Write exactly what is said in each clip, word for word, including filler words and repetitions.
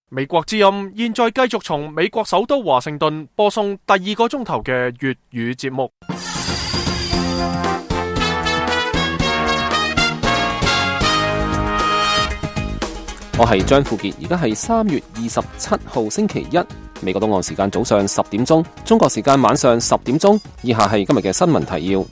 美國之音現在繼續從美國首都華盛頓播送第二個鐘頭嘅粵語節目。 我係張富傑，而家係三月二十七號星期一，美國東岸時間早上十點鐘，中國時間晚上十點鐘。以下係今日嘅新聞提要。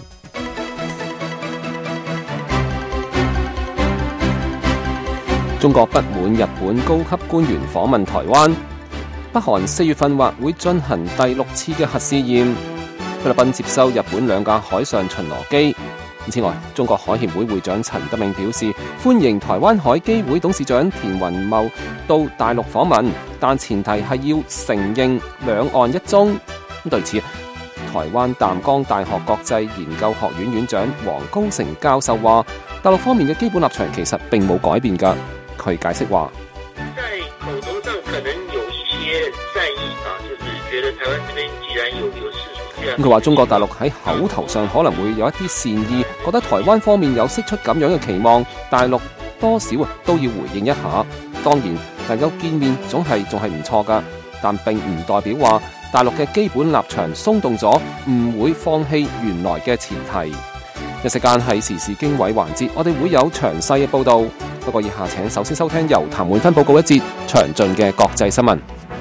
中國不滿日本高級官員訪問台灣。北韓四月份或會進行第六次嘅核試驗。菲律賓接收日本兩架海上巡邏機。此外，中國海協會會長陳德銘表示歡迎台灣海基會董事長田雲茂到大陸訪問，但前提係要承認兩岸一中。咁對此，台灣淡江大學國際研究學院院長黃高成教授話，大陸方面嘅基本立場其實並冇改變㗎。佢解釋話， 在口頭上可能有一些善意啊，就是覺得台灣這邊既然有有事出這樣。 佢話中國大陸喺口頭上可能會有一啲善意，覺得台灣方面有釋出咁樣嘅期望，大陸多少都要回應一下。當然能夠見面總係仲係唔錯㗎，但並唔代表話大陸嘅基本立場鬆動咗，唔會放棄原來嘅前提。一時間係時事經緯環節，我哋會有詳細嘅報道。不過以下請首先收聽由譚滿芬報告一節詳盡嘅國際新聞。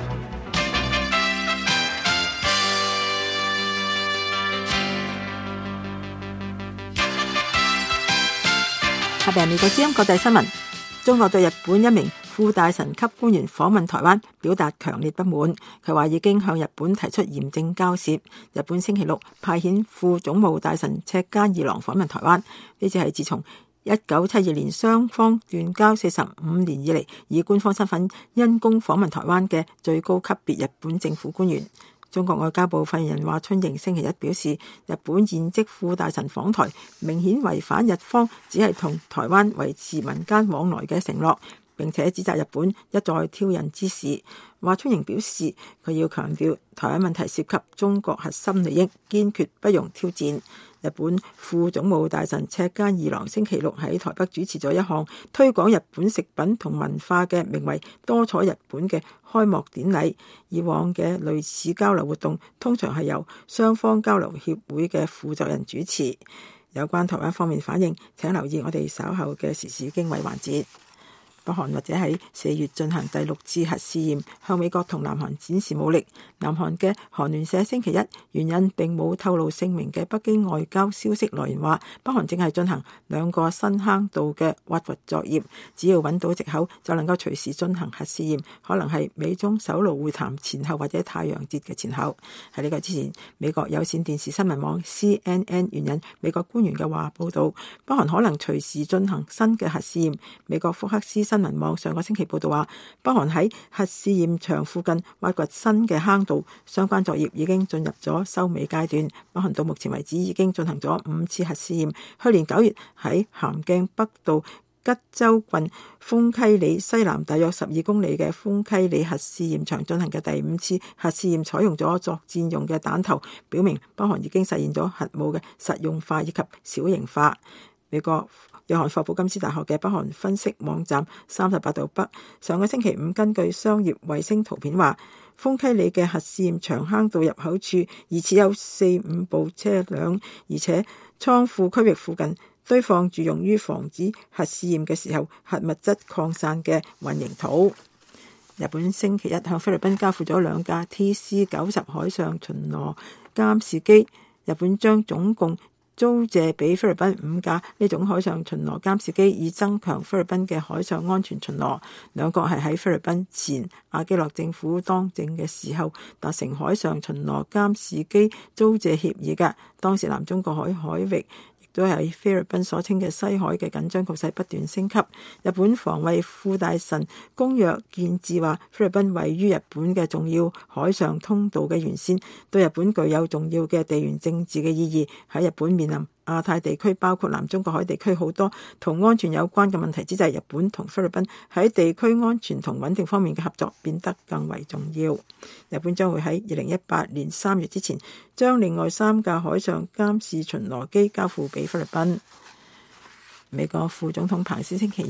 下邊係美國之音國際新聞。中國對日本一名副大臣級官員訪問台灣表達強烈不滿，佢話已經向日本提出嚴正交涉。日本星期六派遣副總務大臣赤間二郎訪問台灣，呢次係自從一九七二年雙方斷交四十五年以嚟，以官方身份因公訪問台灣嘅最高級別日本政府官員。中國外交部發言人華春瑩星期一表示，日本現職副大臣訪台明顯違反日方只係同台灣維持民間往來嘅承諾，並且指責日本一再挑釁之事。華春瑩表示，佢要強調台灣問題涉及中國核心利益，堅決不容挑戰。日本副總務大臣赤間二郎星期六喺台北主持咗一項推廣日本食品同文化嘅名為多彩日本嘅開幕典禮。以往嘅類似交流活動通常係由雙方交流協會嘅負責人主持。有關台灣方面反應，請留意我哋稍後嘅時事經緯環節。北韓或者喺四月進行第六次核試驗，向美國同南韓展示武力。南韓嘅韓聯社星期一援引並冇透露姓名嘅北京外交消息來源話，北韓正係進行兩個新坑道嘅挖掘作業，只要揾到藉口就能夠隨時進行核試驗，可能係美中首腦會談前後或者太陽節嘅前後。喺呢個之前，美國有線電視新聞網 C N N 援引美國官員嘅話報道，北韓可能隨時進行新嘅核試驗。美國福克斯新聞網上個星期報道話，北韓喺核試驗場附近挖掘新嘅坑道，相關作業已經進入咗收尾階段。北韓到目前為止已經進行咗五次核試驗。去年九月喺咸鏡北道吉州郡豐溪里西南大約十二公里嘅豐溪里核試驗場進行嘅第五次核試驗，採用咗作戰用嘅彈頭，表明北韓已經實現咗核武嘅實用化以及小型化。美國約翰霍普金斯大學嘅北韓分析網站三十八度北上個星期五根據商業衛星圖片話，豐溪里嘅核試驗場坑道入口處疑似有四五部車輛，而且倉庫區域附近堆放住用於防止核試驗嘅時候核物質擴散嘅混凝土。日本星期一向菲律賓交付咗兩架 T C 九十海上巡邏監視機，日本將總共租借俾菲律賓五架呢種海上巡邏監視機，以增強菲律賓嘅海上安全巡邏。兩國係喺菲律賓前阿基諾政府當政嘅時候達成海上巡邏監視機租借協議嘅。當時南中國海海域都係菲律賓所稱嘅西海嘅緊張局勢不斷升級。日本防衛副大臣宮若健治話，菲律賓位於日本嘅重要海上通道嘅沿線，對日本具有重要嘅地緣政治嘅意義。喺日本面臨亞太地區包括南中國海地區好多同安全有關嘅問題之際，日本同菲律賓喺地區安全同穩定方面嘅合作變得更為重要。日本將會喺二零一八年三月之前將另外三架海上監視巡邏機交付俾菲律賓。美國副總統彭斯星期日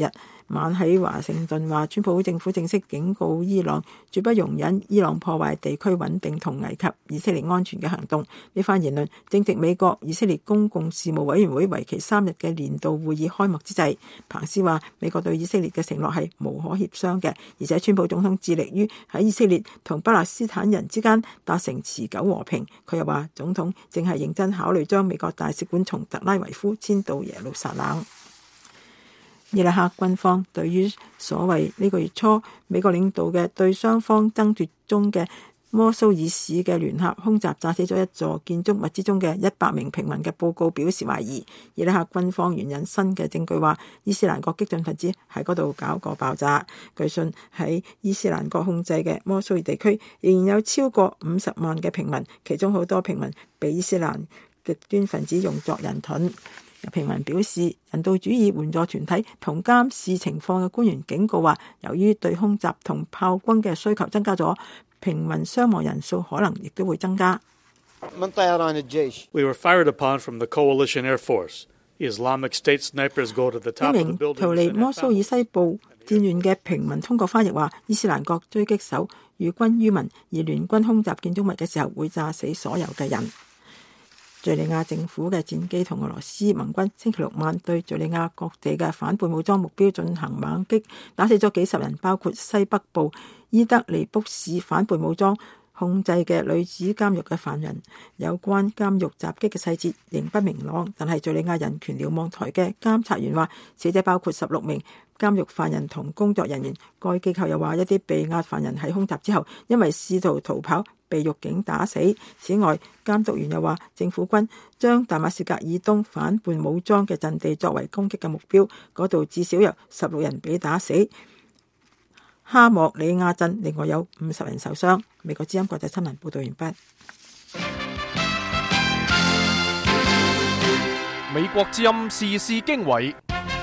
晚喺華盛頓話，川普政府正式警告伊朗，絕不容忍伊朗破壞地區穩定同危及以色列安全嘅行動。呢番言論正值美國以色列公共事務委員會為期三日嘅年度會議開幕之際。彭斯話，美國對以色列嘅承諾係無可協商嘅，而且川普總統致力於喺以色列同巴勒斯坦人之間達成持久和平。佢又話，總統正係認真考慮將美國大使館從特拉維夫遷到耶路撒冷。伊拉克軍方對於所謂呢個月初美國領導嘅對雙方爭奪中嘅摩蘇爾市嘅聯合空襲炸死咗一座建築物之中嘅一百名平民嘅報告表示懷疑。伊拉克軍方援引新嘅證據話，伊斯蘭國激進分子喺嗰度搞過爆炸。據信喺伊斯蘭國控制嘅摩蘇爾地區仍然有超過五十萬嘅平民，其中好多平民被伊斯蘭極端分子用作人盾。有平民表示，人道主義援助團體同監視情況嘅官員警告話，由於對空襲同炮轟嘅需求增加咗，平民傷亡人數可能亦都會增加。 We were fired upon from the coalition air force. Islamic State snipers go to the top of the building. 一名逃離摩蘇爾西部戰亂嘅平民通過翻譯話，伊斯蘭國狙擊手與軍於民，而聯軍空襲建築物嘅時候會炸死所有嘅人。敘利亞政府嘅戰機同俄羅斯盟軍星期六晚對敘利亞各地嘅反叛武裝目標進行猛擊，打死咗幾十人，包括西北部伊德利卜市反叛武裝控制嘅女子監獄嘅犯人。有關監獄襲擊嘅細節仍不明朗，但係敘利亞人權瞭望台嘅監察員話，死者包括十六名監獄犯人同工作人員。該機構又話，一啲被押犯人喺空襲之後因為試圖逃跑被獄警打死。此外，監督員又話，政府軍將大馬士革以東反叛武裝嘅陣地作為攻擊嘅目標，嗰度至少有十六人被打死。哈莫里亞鎮另外有五十人受傷。美國之音國際新聞報道完畢。 美國之音時事經緯。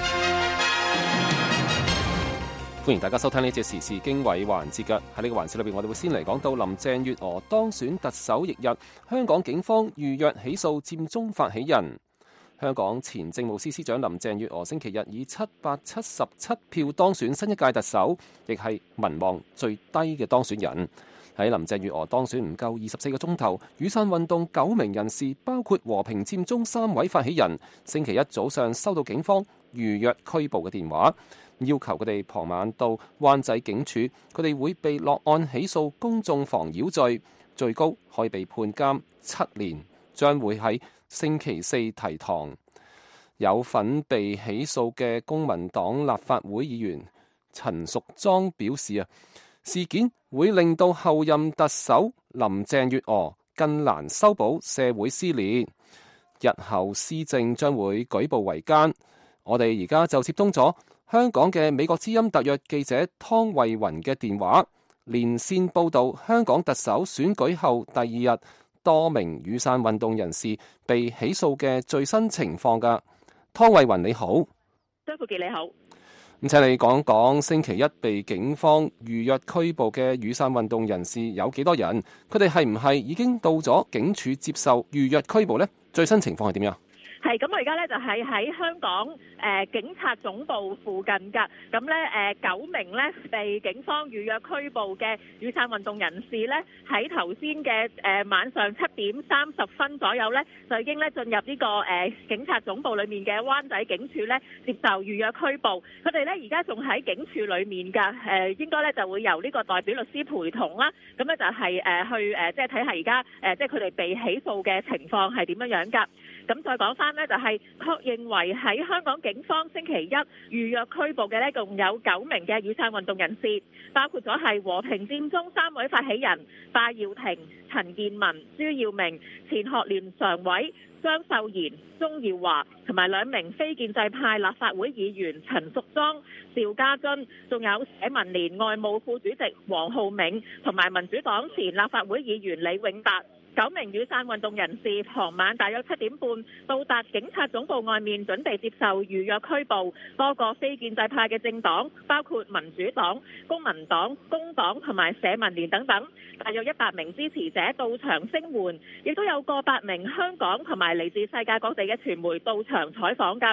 歡迎大家收聽呢節時事經緯環節嘅。喺呢個環節裏邊，我哋會先嚟講到林鄭月娥當選特首翌日，香港警方預約起訴佔中發起人。香港前政務司司長林鄭月娥星期日以七百七十七票當選新一屆特首，亦係民望最低嘅當選人。喺林鄭月娥當選唔夠二十四個鐘頭，雨傘運動九名人士，包括和平佔中三位發起人，星期一早上收到警方預約拘捕嘅電話，要求佢哋傍晚到灣仔警署，佢哋會被落案起訴公眾妨擾罪，最高可以被判監七年，將會喺星期四提堂。有份被起訴嘅公民黨立法會議員陳淑莊表示啊，事件會令到後任特首林鄭月娥更難修補社會撕裂，日後施政將會舉步維艱。我哋而家就接通咗香港嘅美國之音特約記者湯慧雲嘅電話，連線報道香港特首選舉後第二日多名雨傘運動人士被起訴嘅最新情況㗎。湯慧雲你好。 張富傑你好。 咁請你講講星期一被警方預約拘捕嘅雨傘運動人士有幾多人？佢哋係唔係已經到咗警署接受預約拘捕呢？最新情況係點樣？ 係咁，我而家咧就係喺香港誒、呃、警察總部附近㗎。咁咧誒九名咧被警方預約拘捕嘅雨傘運動人士咧，喺頭先嘅誒晚上七點三十分左右咧，就已經咧進入呢、這個誒、呃、警察總部裏面嘅灣仔警署咧接受預約拘捕。佢哋咧而家仲喺警署裏面㗎。誒、呃、應該咧就會由呢個代表律師陪同啦。咁咧就係、是、誒、呃、去誒、呃、即係睇下而家誒即係佢哋被起訴嘅情況係點樣樣㗎。咁再講翻呢，就係確認為喺香港警方星期一預約拘捕嘅呢，共有九名嘅雨傘運動人士，包括咗係和平佔中三位發起人戴耀廷、陳健民、朱耀明、前學聯常委張秀賢、鍾耀華同埋兩名非建制派立法會議員陳淑莊、邵家臻，仲有社民連外務副主席黃浩銘同埋民主黨前立法會議員李永達。九名雨傘運動人士傍晚大約七點半到達警察總部外面，準備接受預約拘捕。多個非建制派嘅政黨，包括民主黨、公民黨、工黨同埋社民連等等，大約一百名支持者到場聲援，亦都有過百名香港同埋嚟自世界各地嘅傳媒到場採訪㗎。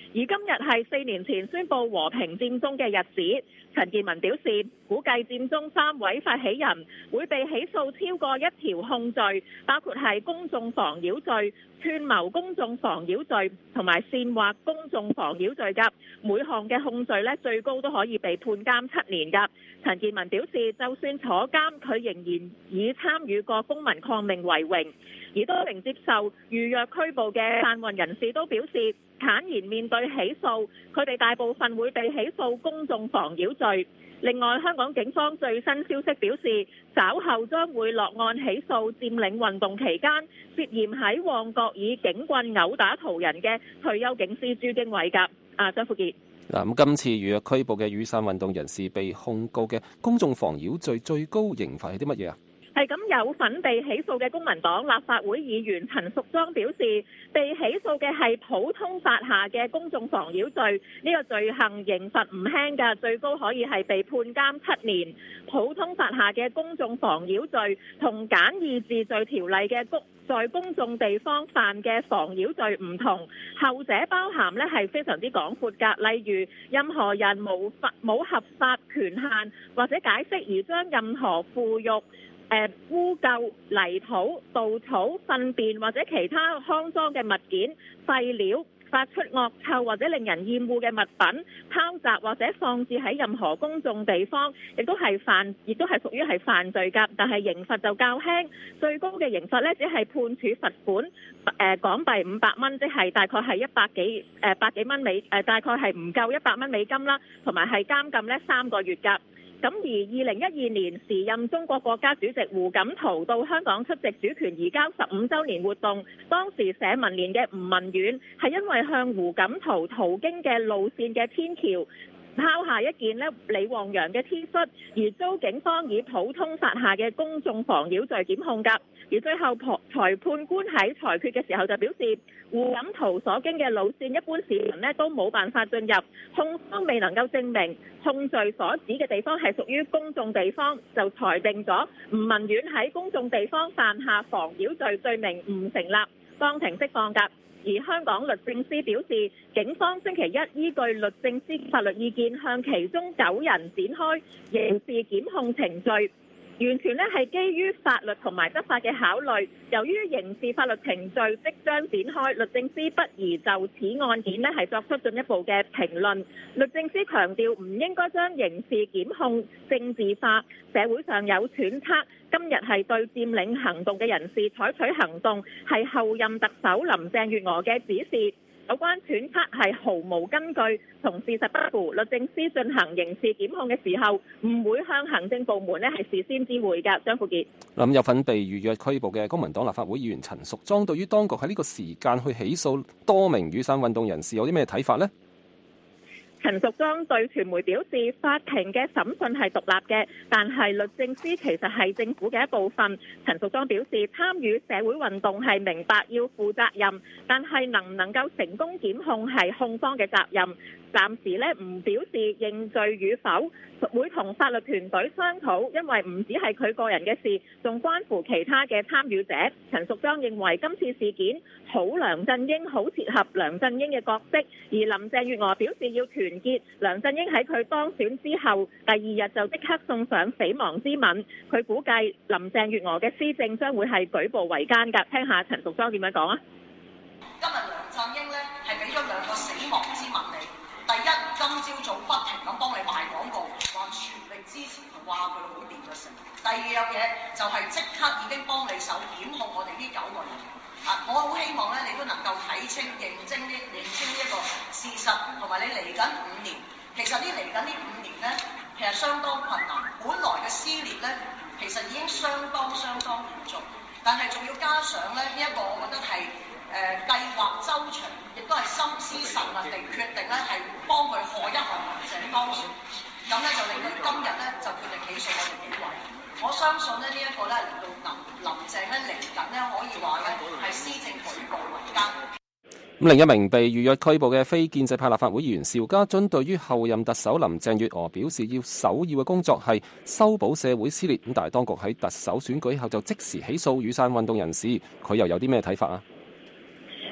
而今日係四年前宣布和平佔中嘅日子。陳健民表示，估計佔中三位發起人會被起訴超過一條控罪，包括係公眾妨擾罪、串謀公眾妨擾罪同埋煽惑公眾妨擾罪㗎。每項嘅控罪呢，最高都可以被判監七年㗎。陳健民表示，就算坐監，佢仍然以參與過公民抗命為榮。而多名接受預約拘捕嘅泛運人士都表示，坦然面對起訴，佢哋大部分會被起訴公眾妨擾罪。另外，香港警方最新消息表示，稍後將會落案起訴佔領運動期間涉嫌喺旺角以警棍毆打途人嘅退休警司朱經緯㗎。啊，張富傑。 嗱，咁今次預約拘捕嘅雨傘運動人士被控告嘅公眾妨擾罪，最高刑罰係啲乜嘢啊？ 係咁，有份被起訴嘅公民黨立法會議員陳淑莊表示，被起訴嘅係普通法下嘅公眾妨擾罪，呢個罪行刑罰唔輕㗎，最高可以係被判監七年。普通法下嘅公眾妨擾罪同簡易治罪條例嘅公在公眾地方犯嘅妨擾罪唔同，後者包含呢係非常之廣闊㗎，例如任何人冇法冇合法權限或者解釋而將任何腐肉、誒污垢、泥土、稻草、糞便或者其他骯髒嘅物件、廢料、發出惡臭或者令人厭惡嘅物品拋擲或者放置喺任何公眾地方，亦都係犯，亦都係屬於係犯罪㗎。但係刑罰就較輕，最高嘅刑罰呢，只係判處罰款誒、呃、港幣五百蚊，即係大概係一百幾誒百幾蚊美誒、呃，大概係唔夠一百蚊美金啦，同埋係監禁呢三個月㗎。咁而二零一二年時任中國國家主席胡錦濤到香港出席主權移交十五週年活動，當時社民連嘅吳文遠係因為向胡錦濤途經嘅路線嘅天橋拋下一件呢李旺陽嘅 T 恤，而遭警方以普通法下嘅公眾妨擾罪檢控㗎。而最後裁判官喺裁決嘅時候就表示，胡錦濤所經嘅路線一般市民呢都冇辦法進入，控方未能夠證明控罪所指嘅地方係屬於公眾地方，就裁定咗吳文遠喺公眾地方犯下妨擾罪罪名唔成立，當庭釋放㗎。而香港律政司表示，警方星期一依據律政司法律意見，向其中九人展開刑事檢控程序，完全咧係基於法律同埋執法嘅考慮。由於刑事法律程序即將展開，律政司不宜就此案件咧係作出進一步嘅評論。律政司強調唔應該將刑事檢控政治化，社會上有揣測，今日係對佔領行動嘅人士採取行動係後任特首林鄭月娥嘅指示。有關揣測係毫無根據，同事實不符。律政司進行刑事檢控嘅時候，唔會向行政部門咧係事先知會㗎。張富傑， 咁有份被預約拘捕嘅公民黨立法會議員陳淑莊，對於當局喺呢個時間去起訴多名雨傘運動人士有啲咩睇法呢？ 陳淑莊對傳媒表示，法庭嘅審訊係獨立嘅，但係律政司其實係政府嘅一部分。陳淑莊表示，參與社會運動係明白要負責任，但係能唔能夠成功檢控係控方嘅責任。暫時咧唔表示認罪與否，會同法律團隊商討，因為唔止係佢個人嘅事，仲關乎其他嘅參與者。陳淑莊認為今次事件好梁振英，好切合梁振英嘅角色，而林鄭月娥表示要團結。梁振英喺佢當選之後，第二日就即刻送上死亡之吻。佢估計林鄭月娥嘅施政將會係舉步維艱㗎。聽下陳淑莊點樣講啊！ 今日梁振英呢係俾咗兩個死亡之吻你。第一，今朝早不停咁幫你賣廣告，話全力支持佢，話佢好掂咗成。第二樣嘢就係即刻已經幫你手檢控我哋呢九個人。啊，我好希望咧，你都能夠睇清、認清呢、認清呢一個事實，同埋你嚟緊五年，其實呢嚟緊呢五年咧，其實相當困難。本來嘅撕裂咧，其實已經相當相當嚴重，但係仲要加上咧呢一個，我覺得係。誒、呃、計劃周詳，亦都係心思慎密地決定咧，係幫佢賀一賀林鄭當選，咁咧就令到今日咧就決定起訴我哋幾位。我相信咧呢一、這個咧令到林林鄭咧嚟緊咧可以話咧係施政舉步維艱。 咁另一名被預約拘捕嘅非建制派立法會議員邵家臻，對於後任特首林鄭月娥表示，要首要嘅工作係修補社會撕裂。咁但係當局喺特首選舉後就即時起訴雨傘運動人士，佢又有啲咩睇法啊？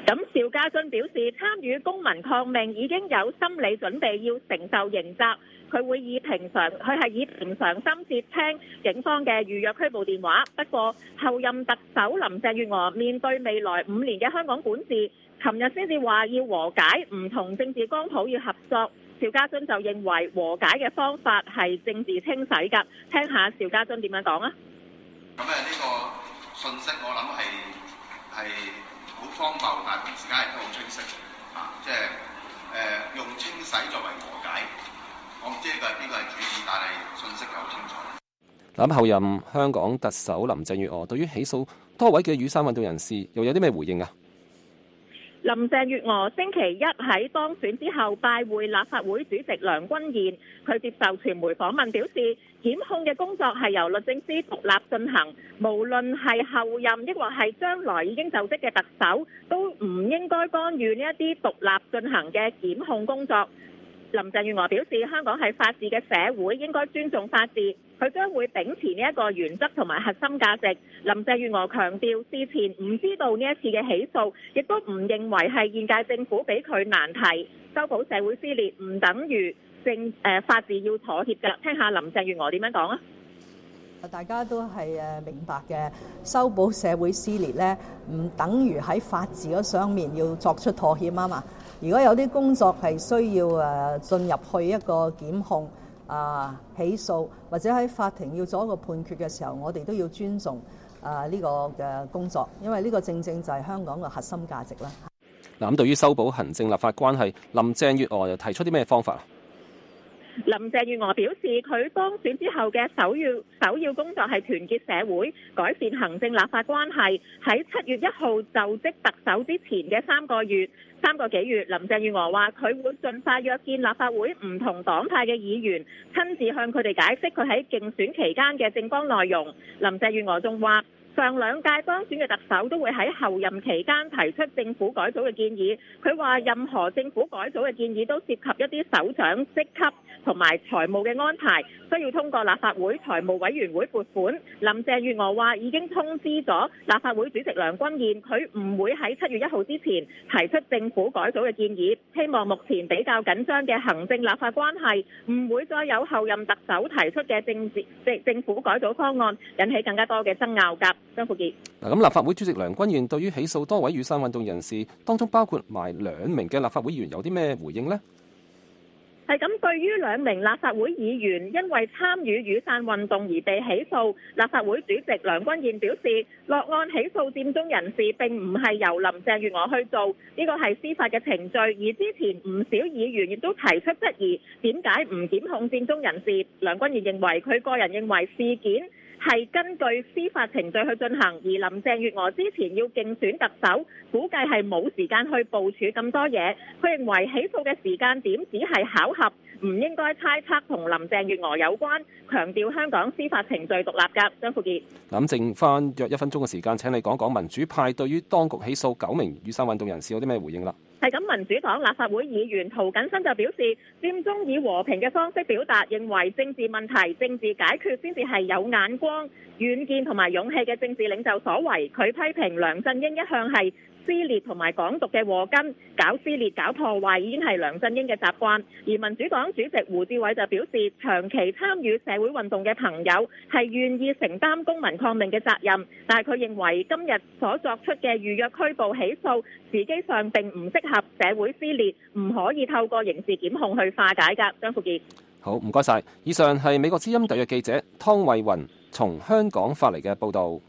咁邵家臻表示，參與公民抗命已經有心理準備要承受刑責，佢會以平常佢係以平常心接聽警方嘅預約拘捕電話。不過，後任特首林鄭月娥面對未來五年嘅香港管治，琴日先至話要和解，唔同政治光譜要合作。邵家臻就認為和解嘅方法係政治清洗㗎，聽下邵家臻點樣講啊？ 咁誒呢個信息我諗係係好荒謬，但係同時間亦都好清晰啊！即係誒、呃、用清洗作為和解，我唔知呢個係邊個係主意，但係信息就好清楚。 咁後任香港特首林鄭月娥對於起訴多位嘅雨傘運動人士又有啲咩回應啊？ 林鄭月娥星期一喺當選之後拜會立法會主席梁君彥，佢接受傳媒訪問表示，檢控嘅工作係由律政司獨立進行，無論係後任抑或係將來已經就職嘅特首，都唔應該干預呢一啲獨立進行嘅檢控工作。林鄭月娥表示，香港係法治嘅社會，應該尊重法治。佢將會秉持呢一個原則同埋核心價值。林鄭月娥強調，事前唔知道呢一次嘅起訴，亦都唔認為係現屆政府俾佢難題。修補社會撕裂唔等於政誒、呃、法治要妥協㗎。聽下林鄭月娥點樣講啊？ 大家都係誒明白嘅，修補社會撕裂咧，唔等於喺法治嗰上面要作出妥協啊嘛。如果有啲工作係需要誒進入去一個檢控啊、起訴，或者喺法庭要做一個判決嘅時候，我哋都要尊重啊呢個嘅工作，因為呢個正正就係香港嘅核心價值啦。 嗱，咁對於修補行政立法關係，林鄭月娥又提出啲咩方法？ 林鄭月娥表示，佢當選之後嘅首要首要工作係團結社會，改善行政立法關係。喺七月一號就職特首之前嘅三個月、三個幾月，林鄭月娥話佢會盡快約見立法會唔同黨派嘅議員，親自向佢哋解釋佢喺競選期間嘅政綱內容。林鄭月娥仲話，上兩屆當選嘅特首都會喺後任期間提出政府改組嘅建議。佢話任何政府改組嘅建議都涉及一啲首長職級同埋財務嘅安排，需要通過立法會財務委員會撥款。林鄭月娥話已經通知咗立法會主席梁君彥，佢唔會喺七月一號之前提出政府改組嘅建議。希望目前比較緊張嘅行政立法關係唔會再有後任特首提出嘅政治政政府改組方案，引起更加多嘅爭拗㗎。張富傑。 嗱，咁立法會主席梁君彥對於起訴多位雨傘運動人士，當中包括埋兩名嘅立法會議員，有啲咩回應呢？ 係咁，對於兩名立法會議員因為參與雨傘運動而被起訴，立法會主席梁君彥表示，落案起訴佔中人士並唔係由林鄭月娥去做，呢個係司法嘅程序。而之前唔少議員亦都提出質疑，點解唔檢控佔中人士？梁君彥認為，佢個人認為事件係根據司法程序去進行，而林鄭月娥之前要競選特首，估計係冇時間去部署咁多嘢。佢認為起訴嘅時間點只係巧合，唔應該猜測同林鄭月娥有關，強調香港司法程序獨立㗎。張富傑， 咁剩翻約一分鐘嘅時間，請你講講民主派對於當局起訴九名雨傘運動人士有啲咩回應啦？ 係咁，民主黨立法會議員涂謹申就表示，佔中以和平嘅方式表達，認為政治問題、政治解決先至係有眼光、遠見同埋勇氣嘅政治領袖所為。佢批評梁振英一向係撕裂同埋港獨嘅禍根，搞撕裂搞破壞已經係梁振英嘅習慣。而民主黨主席胡志偉就表示，長期參與社會運動嘅朋友係願意承擔公民抗命嘅責任，但係佢認為今日所作出嘅預約拘捕起訴時機上並唔適合社會撕裂，唔可以透過刑事檢控去化解㗎。張富傑， 好，唔該晒。以上係美國之音特約記者湯慧雲從香港發嚟嘅報導。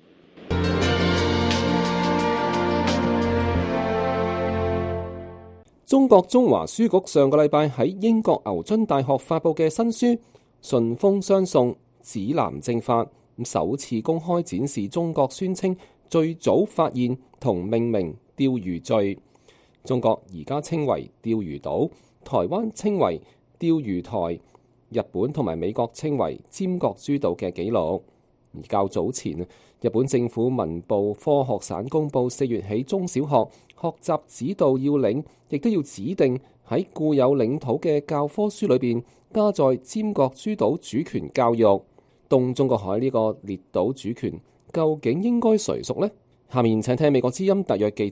中國中華書局上個禮拜喺英國牛津大學發佈嘅新書《順風相送：指南正法》，首次公開展示中國宣稱最早發現同命名釣魚罪。中國而家稱為釣魚島，台灣稱為釣魚台，日本同埋美國稱為尖閣諸島嘅紀錄。而較早前，日本政府文部科學省公布四月起中小學學習指導要領，亦都要指定喺固有領土嘅教科書裏邊加載尖閣諸島主權教育。東中國海呢個列島主權究竟應該誰屬呢？下面請聽美國之音特約記者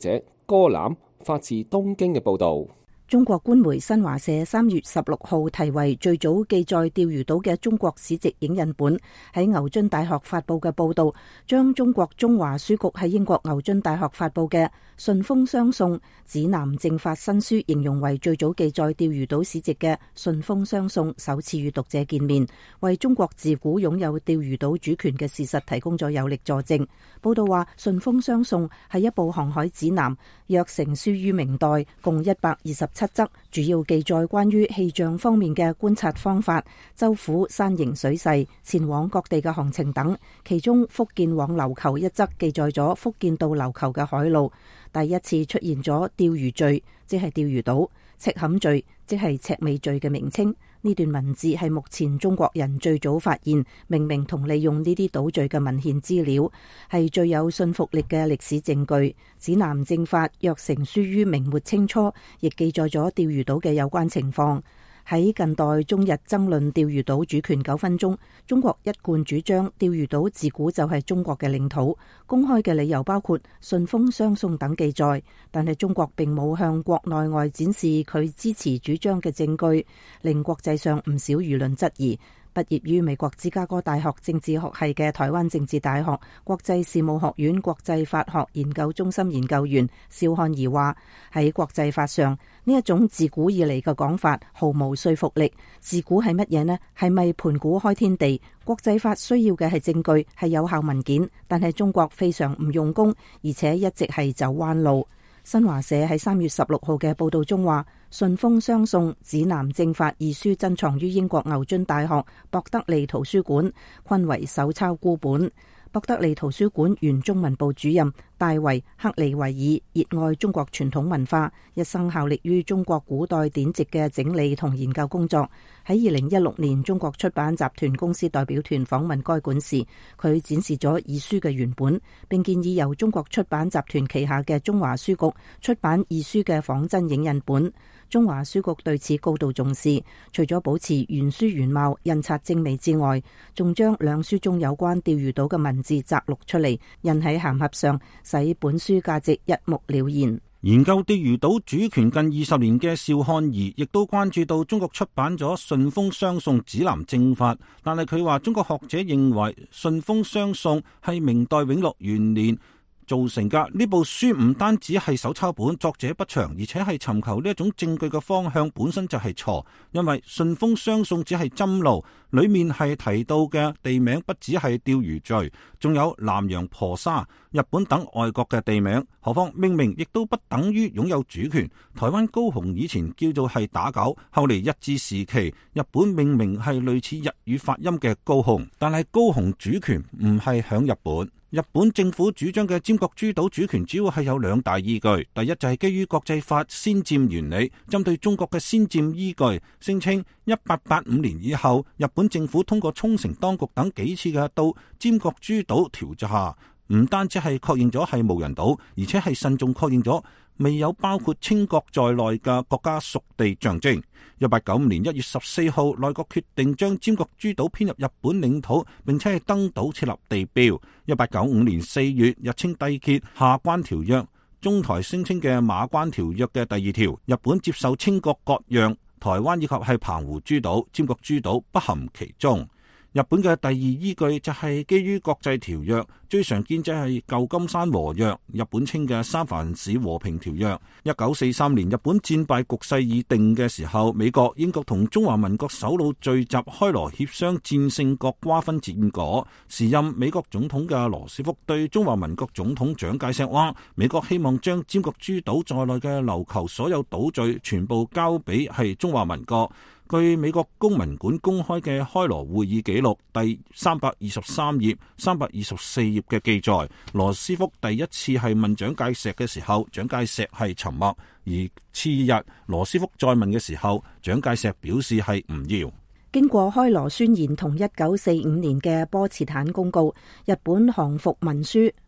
歌欖發自東京嘅報導。 中國官媒新華社三月十六號題為最早記載釣魚島嘅中國史籍影印本喺牛津大學發佈嘅報導，將中國中華書局喺英國牛津大學發佈嘅《順豐相送指南正法新書》形容為最早記載釣魚島史籍嘅《順豐相送》首次與讀者見面，為中國自古擁有釣魚島主權嘅事實提供咗有力佐證。報導話，《順豐相送》係一部航海指南，約成書於明代，共一百二十七則，主要記載關於氣象方面嘅觀察方法、舟府山形水勢、前往各地嘅行程等。其中福建往琉球一則記載咗福建到琉球嘅海路。第一次出現咗釣魚嶼，即係釣魚島；赤坎嶼，即係赤尾嶼嘅名稱。呢段文字係目前中國人最早發現、命名同利用呢啲島嶼嘅文獻資料，係最有信服力嘅歷史證據。指南正法約成書於明末清初，亦記載咗釣魚島嘅有關情況。喺近代中日爭論釣魚島主權糾紛中，中國一貫主張釣魚島自古就係中國嘅領土。公開嘅理由包括順豐相送等記載，但係中國並冇向國內外展示佢支持主張嘅證據，令國際上唔少輿論質疑。畢業於美國芝加哥大學政治學系嘅台灣政治大學國際事務學院國際法學研究中心研究員蕭漢儀話：喺國際法上，呢一種自古以嚟嘅講法毫無說服力。自古係乜嘢呢？係咪盤古開天地？國際法需要嘅係證據，係有效文件，但係中國非常唔用功，而且一直係走彎路。新華社喺三月十六號嘅報道中話，順豐相送指南正法二書珍藏於英國牛津大學博德利圖書館，均為手抄孤本。博德利圖書館原中文部主任戴維克利維爾熱愛中國傳統文化，一生效力於中國古代典籍嘅整理同研究工作。喺二零一六年，中國出版集團公司代表團訪問該館時，佢展示咗二書嘅原本，並建議由中國出版集團旗下嘅中華書局出版二書嘅仿真影印本。中華書局對此高度重視，除咗保持原書原貌、印刷精美之外，仲將兩書中有關釣魚島嘅文字摘錄出嚟，印喺函盒上，使本書價值一目了然。 研究釣魚島主權近二十年嘅邵漢儀亦都關注到中國出版咗《順豐相送指南正法》，但係佢話中國學者認為《順豐相送》係明代永樂元年造成噶。呢部書唔單止係手抄本，作者不詳，而且係尋求呢一種證據嘅方向本身就係錯，因為順豐相送只係針路，裏面係提到嘅地名不只係釣魚嶼，仲有南洋婆沙、日本等外國嘅地名。何況命名亦都不等於擁有主權。台灣高雄以前叫做係打狗，後嚟日治時期日本命名係類似日語發音嘅高雄，但係高雄主權唔係響日本。日本政府主張嘅尖閣諸島主權主要係有兩大依據，第一就係基於國際法先佔原理，針對中國嘅先佔依據，聲稱一八八五年以後，日本政府通過沖繩當局等幾次嘅到尖閣諸島調查，唔單止係確認咗係無人島，而且係慎重確認咗未有包括清國在內嘅國家屬地象徵。一八九五年一月十四號，內閣決定將尖閣諸島編入日本領土，並且係登島設立地標。一八九五年四月，日清締結下關條約，中台聲稱嘅馬關條約嘅第二條，日本接受清國割讓台灣以及係澎湖諸島，尖閣諸島不含其中。日本嘅第二依據就係基於國際條約，最常見就係舊金山和約，日本稱嘅三藩市和平條約。一九四三年日本戰敗局勢已定嘅時候，美國、英國同中華民國首腦聚集開羅協商戰勝國瓜分戰果。時任美國總統嘅羅斯福對中華民國總統蔣介石話：美國希望將尖閣諸島在內嘅琉球所有島嶼全部交俾係中華民國。據美國公民館公開嘅開羅會議記錄第三百二十三頁、三百二十四頁嘅記載，羅斯福第一次係問蔣介石嘅時候，蔣介石係沉默；而次日羅斯福再問嘅時候，蔣介石表示係唔要。 經過開羅宣言同一九四五年嘅波茨坦公告，日本降服文書，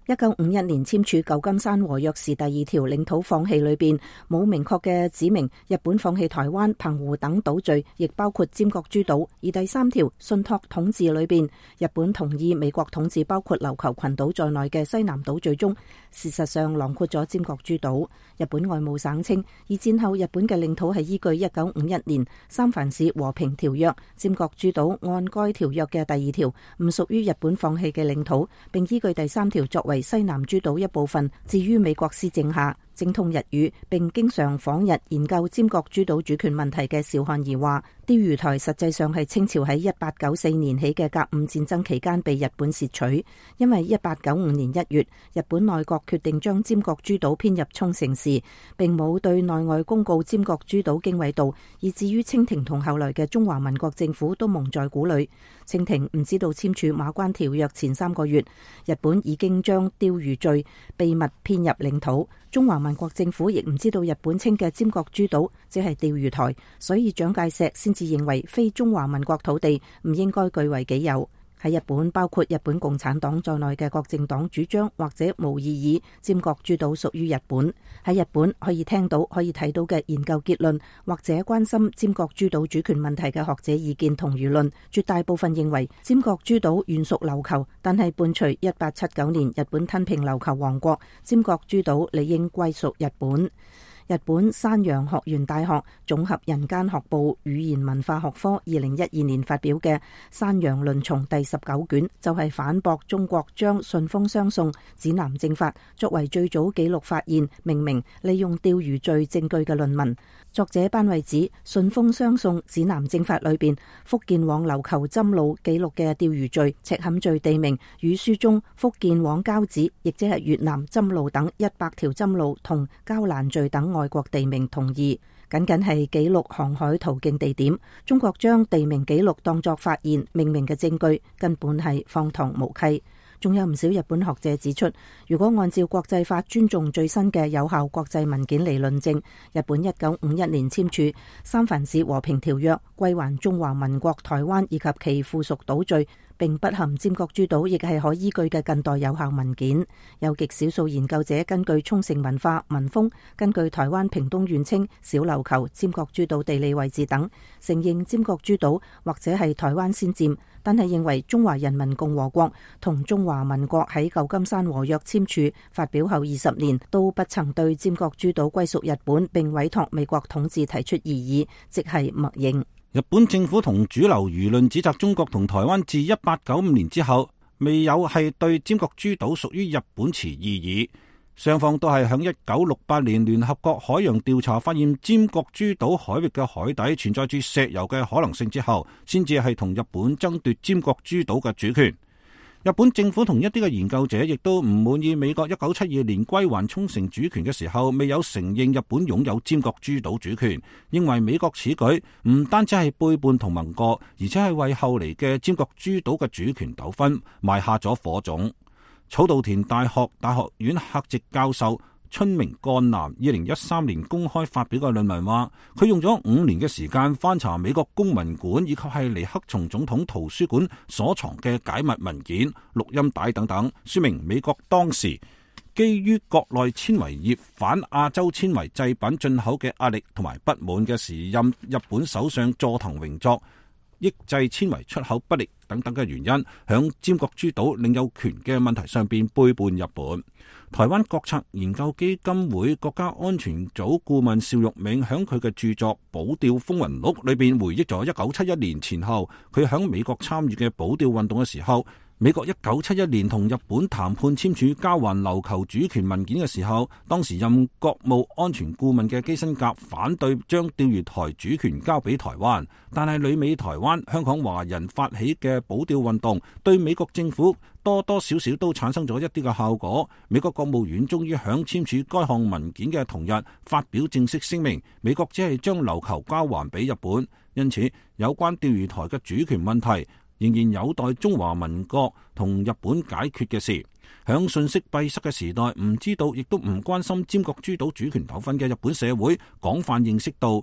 一九五一年簽署舊金山和約時第二條領土放棄裏邊冇明確嘅指明日本放棄台灣、澎湖等島嶼，亦包括尖閣諸島。而第三條信託統治裏邊，日本同意美國統治包括琉球群島在內嘅西南島嶼中，事實上囊括咗尖閣諸島。日本外務省稱，二戰後日本嘅領土係依據一九五一年三藩市和平條約，尖閣諸島按該條約嘅第二條唔屬於日本放棄嘅領土，並依據第三條作為西南諸島一部分，置於美國施政下。精通日語並經常訪日研究尖閣諸島主權問題嘅邵漢儀話，釣魚台實際上係清朝喺一八九四年起嘅甲午戰爭期間被日本竊取，因為一八九五年一月日本內閣決定將尖閣諸島編入沖繩市，並冇對內外公告尖閣諸島經緯度，以至於清廷同後來嘅中華民國政府都蒙在鼓裏。清廷唔知道簽署馬關條約前三個月，日本已經將釣魚罪秘密編入領土。中華民國政府亦唔知道日本稱嘅尖閣諸島只係釣魚台，所以蔣介石先至認為非中華民國土地唔應該據為己有。喺日本，包括日本共產黨在內嘅各政黨主張或者無異議尖閣諸島屬於日本。喺日本可以聽到、可以睇到嘅研究結論，或者關心尖閣諸島主權問題嘅學者意見同輿論，絕大部分認為尖閣諸島原屬琉球，但係伴隨一八七九年日本吞併琉球王國，尖閣諸島理應歸屬日本。日本山陽學園大學總合人間學部語言文化學科二零一二年發表嘅《山陽論叢》第十九卷，就係、是、反駁中國將順豐雙宋指南正法作為最早記錄發現、命名、利用釣魚罪證據嘅論文。作者班惠指順豐雙宋指南正法裏邊福建往琉球針路記錄嘅釣魚罪、赤崁罪地名與書中福建往交趾，亦即係越南針路等一百條針路同交蘭罪等外國地名同義，僅僅係記錄航海途徑地點。中國將地名記錄當作發現、命名嘅證據，根本係荒唐無稽。仲有唔少日本學者指出，如果按照國際法尊重最新嘅有效國際文件嚟論證，日本一九五一年簽署三藩市和平條約，歸還中華民國台灣以及其附屬島嶼，並不含尖閣諸島，亦係可依據嘅近代有效文件。有極少數研究者根據沖繩文化文風，根據台灣屏東縣稱小琉球、尖閣諸島地理位置等，承認尖閣諸島或者係台灣先佔，但係認為中華人民共和國同中華民國喺舊金山和約簽署發表後二十年，都不曾對尖閣諸島歸屬日本並委託美國統治提出異議，即係默認。 日本政府同主流輿論指責中國同台灣自一八九五年之後未有係對尖閣諸島屬於日本持異議，雙方都係響一九六八年聯合國海洋調查發現尖閣諸島海域嘅海底存在住石油嘅可能性之後，先至係同日本爭奪尖閣諸島嘅主權。日本政府同一啲嘅研究者亦都唔滿意美國一九七二年歸還沖繩主權嘅時候未有承認日本擁有尖閣諸島主權，認為美國此舉唔單止係背叛同盟國，而且係為後嚟嘅尖閣諸島嘅主權糾紛埋下咗火種。草稻田大學大學院客席教授春明幹男二零一三年公開發表嘅論文話，佢用咗五年嘅時間翻查美國公民館以及係尼克松總統圖書館所藏嘅解密文件、錄音帶等等，說明美國當時基於國內纖維業反亞洲纖維製品進口嘅壓力同埋不滿嘅時任日本首相佐藤榮作抑制纖維出口不力等等嘅原因，響尖閣諸島領有權嘅問題上邊背叛日本。台灣國策研究基金會國家安全組顧問邵玉銘響佢嘅著作《保釣風雲錄》裏邊回憶咗一九七一年前後佢響美國參與嘅保釣運動嘅時候，美國一九七一年同日本談判簽署交還琉球主權文件嘅時候，當時任國務安全顧問嘅基辛格反對將釣魚台主權交俾台灣，但係旅美台灣香港華人發起嘅保釣運動對美國政府多多少少都產生咗一啲嘅效果。美國國務院終於響簽署該項文件嘅同日發表正式聲明，美國只係將琉球交還俾日本，因此有關釣魚台嘅主權問題仍然有待中華民國同日本解決嘅事。響信息閉塞嘅時代，唔知道亦都唔關心尖閣諸島主權糾紛嘅日本社會廣泛認識到，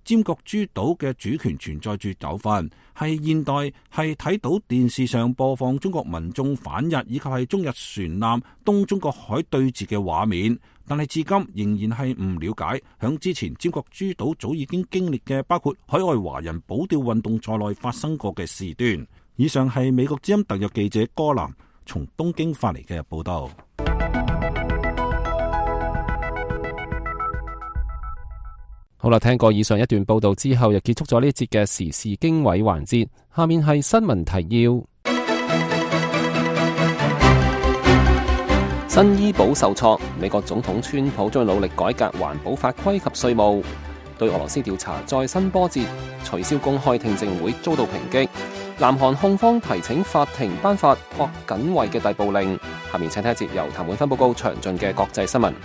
尖閣諸島嘅主權存在住糾紛，係現代係睇到電視上播放中國民眾反日以及係中日船艦東中國海對峙嘅畫面，但係至今仍然係唔了解響之前尖閣諸島早已經經歷嘅包括海外華人保釣運動在內發生過嘅事端。以上係美國之音特約記者柯南從東京發嚟嘅報道。 好啦，聽過以上一段報道之後，又結束咗呢一節嘅時事經緯環節。下面係新聞提要。新醫保受挫，美國總統川普將努力改革環保法規及稅務。對俄羅斯調查再新波折，取消公開聽證會遭到抨擊。南韓控方提請法庭頒發朴槿惠嘅逮捕令。下面請聽一節由譚滿芬報告詳盡嘅國際新聞。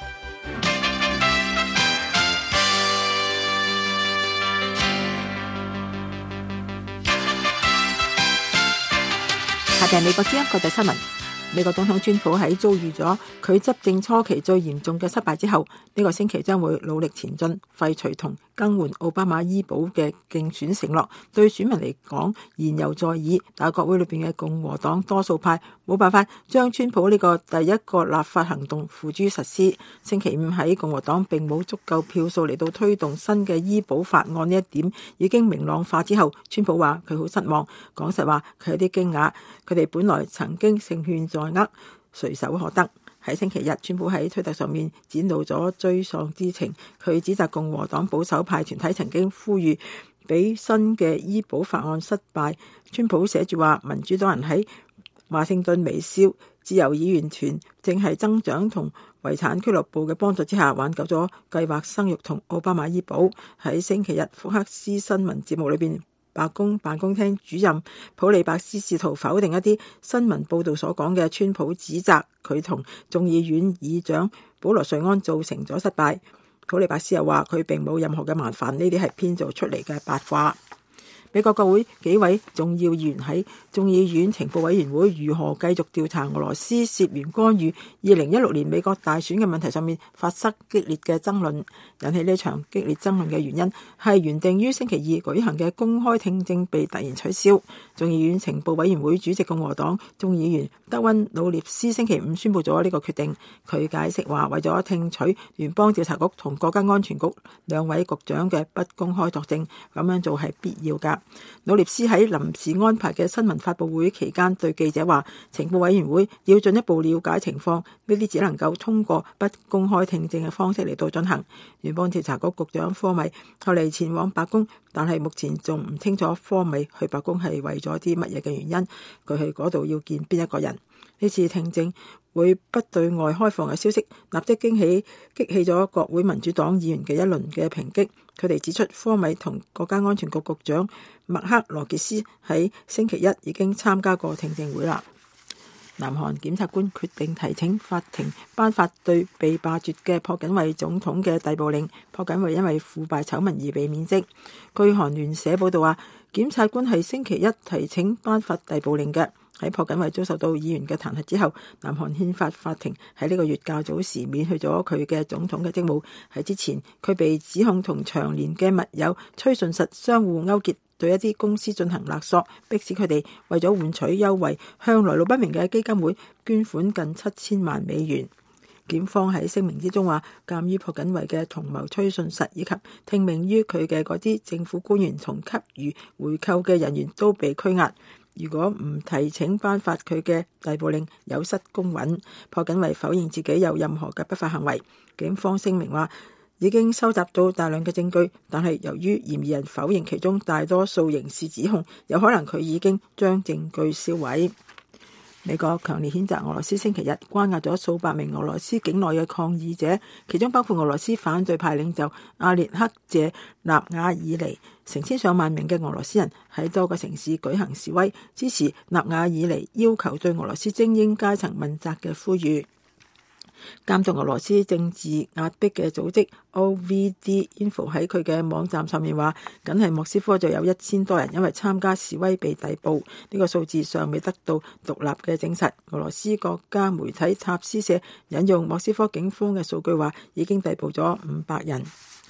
下邊係美國之音國際新聞。美國總統川普喺遭遇咗佢執政初期最嚴重嘅失敗之後，呢、這個星期將會努力前進，廢除同更換奧巴馬醫保嘅競選承諾。對選民嚟講，言猶在耳，但係國會裏邊嘅共和黨多數派冇辦法將川普呢個第一個立法行動付諸實施。星期五喺共和黨並冇足夠票數嚟到推動新嘅醫保法案呢一點已經明朗化之後，川普話佢好失望，講實話佢有啲驚訝，佢哋本來曾經勝券在握，隨手可得。喺星期日，川普喺推特上面展露咗沮喪之情，佢指責共和黨保守派團體曾經呼籲俾新嘅醫保法案失敗。川普寫住話，民主黨人喺華盛頓微笑，自由議員團正係增長同遺產俱樂部嘅幫助之下挽救咗計劃生育同奧巴馬醫保。喺星期日福克斯新聞節目裏邊，白宮辦公廳主任普利伯斯試圖否定一啲新聞報道所講嘅川普指責佢同眾議院議長保羅瑞安造成咗失敗。普利伯斯又話佢並冇任何嘅麻煩，呢啲係編造出嚟嘅八卦。美國國會幾位重要議員喺眾議院情報委員會如何繼續調查俄羅斯涉嫌干預二零一六年美國大選嘅問題上面發生激烈嘅爭論。引起呢場激烈爭論嘅原因係原定於星期二舉行嘅公開聽證被突然取消。眾議院情報委員會主席共和黨眾議員德溫努涅斯星期五宣布咗呢個決定。佢解釋話，為咗聽取聯邦調查局同國家安全局兩位局長嘅不公開作證，咁樣做係必要㗎。努涅斯喺臨時安排嘅新聞發佈會期間對記者話，情報委員會要進一步了解情況，呢啲只能夠通過不公開聽證嘅方式嚟到進行。聯邦調查局局長科米後嚟前往白宮，但係目前仲唔清楚科米去白宮係為咗啲乜嘢嘅原因，佢去嗰度要見邊一個人。呢次聽證會不對外開放嘅消息，立即驚起激起咗國會民主黨議員嘅一輪嘅抨擊。佢哋指出，科米同國家安全局局長麥克羅傑斯喺星期一已經參加過聽證會啦。南韓檢察官決定提請法庭頒發對被罷黜嘅朴槿惠總統嘅逮捕令。朴槿惠因為腐敗醜聞而被免職。據韓聯社報道話，檢察官係星期一提請頒發逮捕令嘅。喺朴槿惠遭受到議員嘅彈劾之後，南韓憲法法庭喺呢個月較早時免去咗佢嘅總統嘅職務。喺之前，佢被指控同長年嘅密友崔順實相互勾結，對一啲公司進行勒索，迫使佢哋為咗換取優惠，向來路不明嘅基金會捐款近七千萬美元。檢方喺聲明之中話，鑑於朴槿惠嘅同謀崔順實以及聽命於佢嘅嗰啲政府官員同給予回扣嘅人員都被拘押，如果唔提請頒發佢嘅逮捕令，有失公允。朴槿惠否認自己有任何嘅不法行為。警方聲明話，已經收集到大量嘅證據，但係由於嫌疑人否認其中大多數刑事指控，有可能佢已經將證據銷毀。美國強烈譴責俄羅斯星期日關押咗數百名俄羅斯境內嘅抗議者，其中包括俄羅斯反對派領袖阿列克謝納瓦爾尼。成千上萬名嘅俄羅斯人喺多個城市舉行示威，支持納瓦爾尼要求對俄羅斯精英階層問責嘅呼籲。監督俄羅斯政治壓迫嘅組織 O V D Info 喺佢嘅網站上面話，僅係莫斯科就有一千多人因為參加示威被逮捕，呢個數字尚未得到獨立嘅證實。俄羅斯國家媒體塔斯社引用莫斯科警方嘅數據話，已經逮捕咗五百人。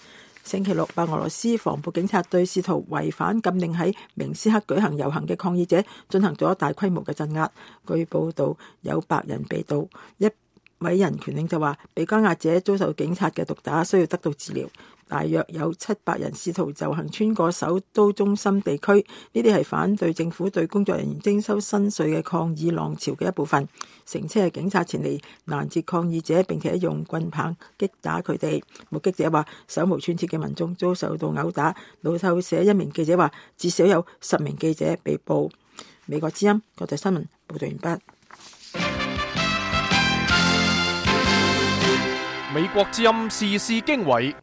星期六，白俄羅斯防暴警察對試圖違反禁令喺明斯克舉行遊行嘅抗議者進行咗大規模嘅鎮壓。據報道，有白人被捕。一位人權領袖話，被關押者遭受警察嘅毒打，需要得到治療。大約有七百人試圖遊行穿過首都中心地區，呢啲係反對政府對工作人員徵收新稅嘅抗議浪潮嘅一部分。成車嘅警察前嚟攔截抗議者，並且用棍棒擊打佢哋。目擊者話，手無寸鐵嘅民眾遭受到毆打。路透社一名記者話，至少有十名記者被捕。美國之音國際新聞報道完畢。 美國之音時事經緯。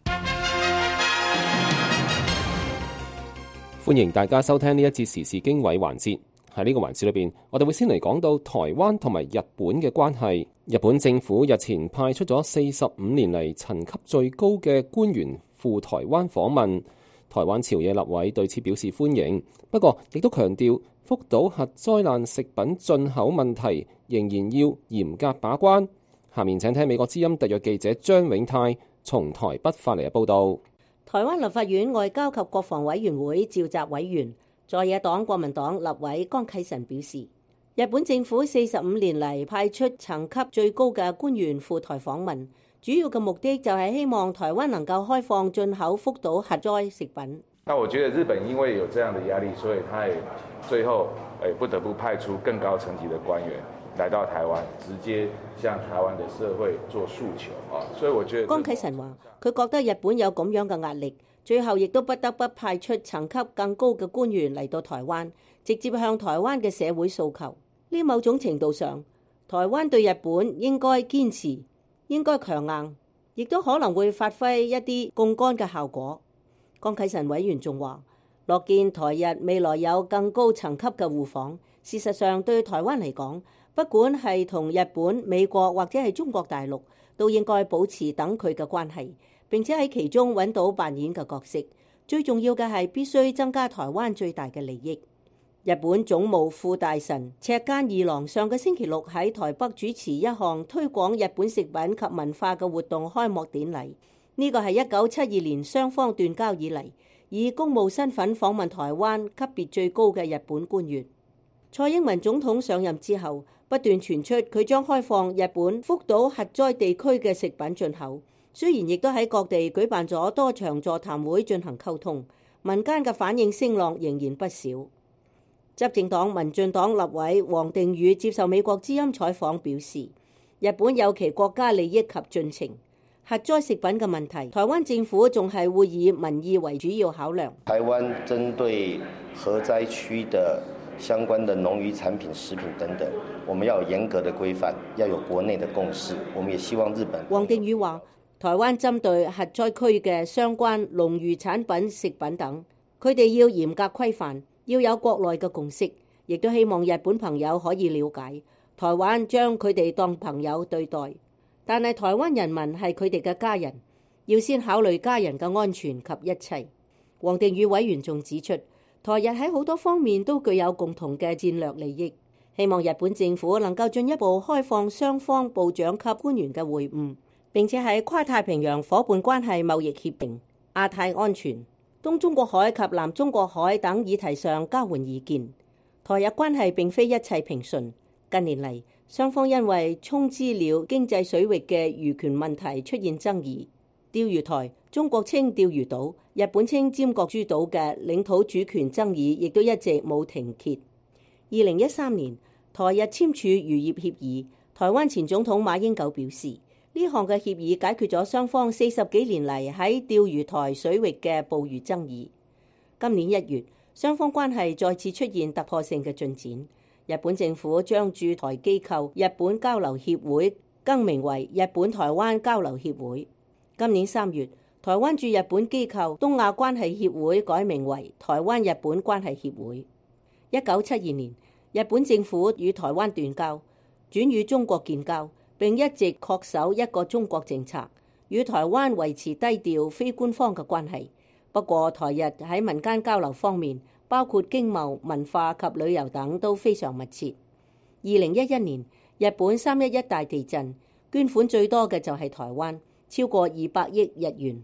歡迎大家收聽呢一節時事經緯環節。喺呢個環節裏邊，我哋會先嚟講到台灣同埋日本嘅關係。日本政府日前派出咗四十五年嚟層級最高嘅官員赴台灣訪問，台灣朝野立委對此表示歡迎，不過亦都強調福島核災難食品進口問題仍然要嚴格把關。下面請聽美國之音特約記者張永泰從台北發嚟嘅報導。 台灣立法院外交及國防委員會召集委員在野黨國民黨立委江啟臣表示，日本政府四十五年嚟派出層級最高嘅官員赴台訪問，主要嘅目的就係希望台灣能夠開放進口福島核災食品。 那我覺得日本因為有這樣的壓力，所以他也最後誒不得不派出更高層級的官員來到台灣，直接向台灣的社會做訴求啊！所以我覺得江啟臣話，佢覺得日本有咁樣嘅壓力，最後亦都不得不派出層級更高嘅官員嚟到台灣，直接向台灣嘅社會訴求。呢某種程度上，台灣對日本應該堅持，應該強硬，亦都可能會發揮一啲槓桿嘅效果。江啟臣委員仲話，樂見台日未來有更高層級嘅互訪。事實上，對台灣嚟講，不管係同日本、美國或者係中國大陸，都應該保持等距嘅關係，並且喺其中揾到扮演嘅角色。最重要嘅係必須增加台灣最大嘅利益。日本總務副大臣赤間二郎上個星期六喺台北主持一項推廣日本食品及文化嘅活動開幕典禮。呢個係一九七二年雙方斷交以嚟，以公務身份訪問台灣級別最高嘅日本官員。蔡英文總統上任之後，不斷傳出佢將開放日本福島核災地區嘅食品進口，雖然亦都喺各地舉辦咗多場座談會進行溝通，民間嘅反應聲浪仍然不少。執政黨民進黨立委王定宇接受美國之音採訪表示，日本有其國家利益及進程，核災食品嘅問題，台灣政府仲係會以民意為主要考量。 台灣針對核災區的相關的農漁產品、食品等等，我們要有嚴格的規範，要有國內的共識。我們也希望日本。 王定宇話，台灣針對核災區嘅相關農漁產品、食品等，佢哋要嚴格規範，要有國內嘅共識，亦都希望日本朋友可以了解，台灣將佢哋當朋友對待。但係台灣人民係佢哋嘅家人，要先考慮家人嘅安全及一切。王定宇委員仲指出，台日喺好多方面都具有共同嘅戰略利益，希望日本政府能夠進一步開放雙方部長級官員嘅會晤，並且喺跨太平洋夥伴關係貿易協定、亞太安全、東中國海及南中國海等議題上交換意見。台日關係並非一切平順，近年嚟雙方因為沖之鳥經濟水域嘅漁權問題出現爭議。釣魚台，中國稱釣魚島，日本稱尖閣諸島嘅領土主權爭議亦都一直冇停歇。二零一三年，台日簽署漁業協議，台灣前總統馬英九表示，呢項嘅協議解決咗雙方四十幾年嚟喺釣魚台水域嘅捕魚爭議。今年一月，雙方關係再次出現突破性嘅進展，日本政府將駐台機構日本交流協會更名為日本台灣交流協會。今年三月，台灣駐日本機構東亞關係協會改名為台灣日本關係協會。一九七二年，日本政府與台灣斷交，轉與中國建交，並一直恪守一個中國政策，與台灣維持低調非官方嘅關係。不過，台日喺民間交流方面，包括經貿、文化及旅遊等都非常密切。二零一一年，日本三一一大地震，捐款最多嘅就係台灣，超過二百億日元。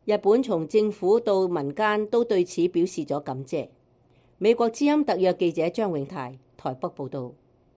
日本從政府到民間都對此表示咗感謝。美國之音特約記者張永泰台北報道。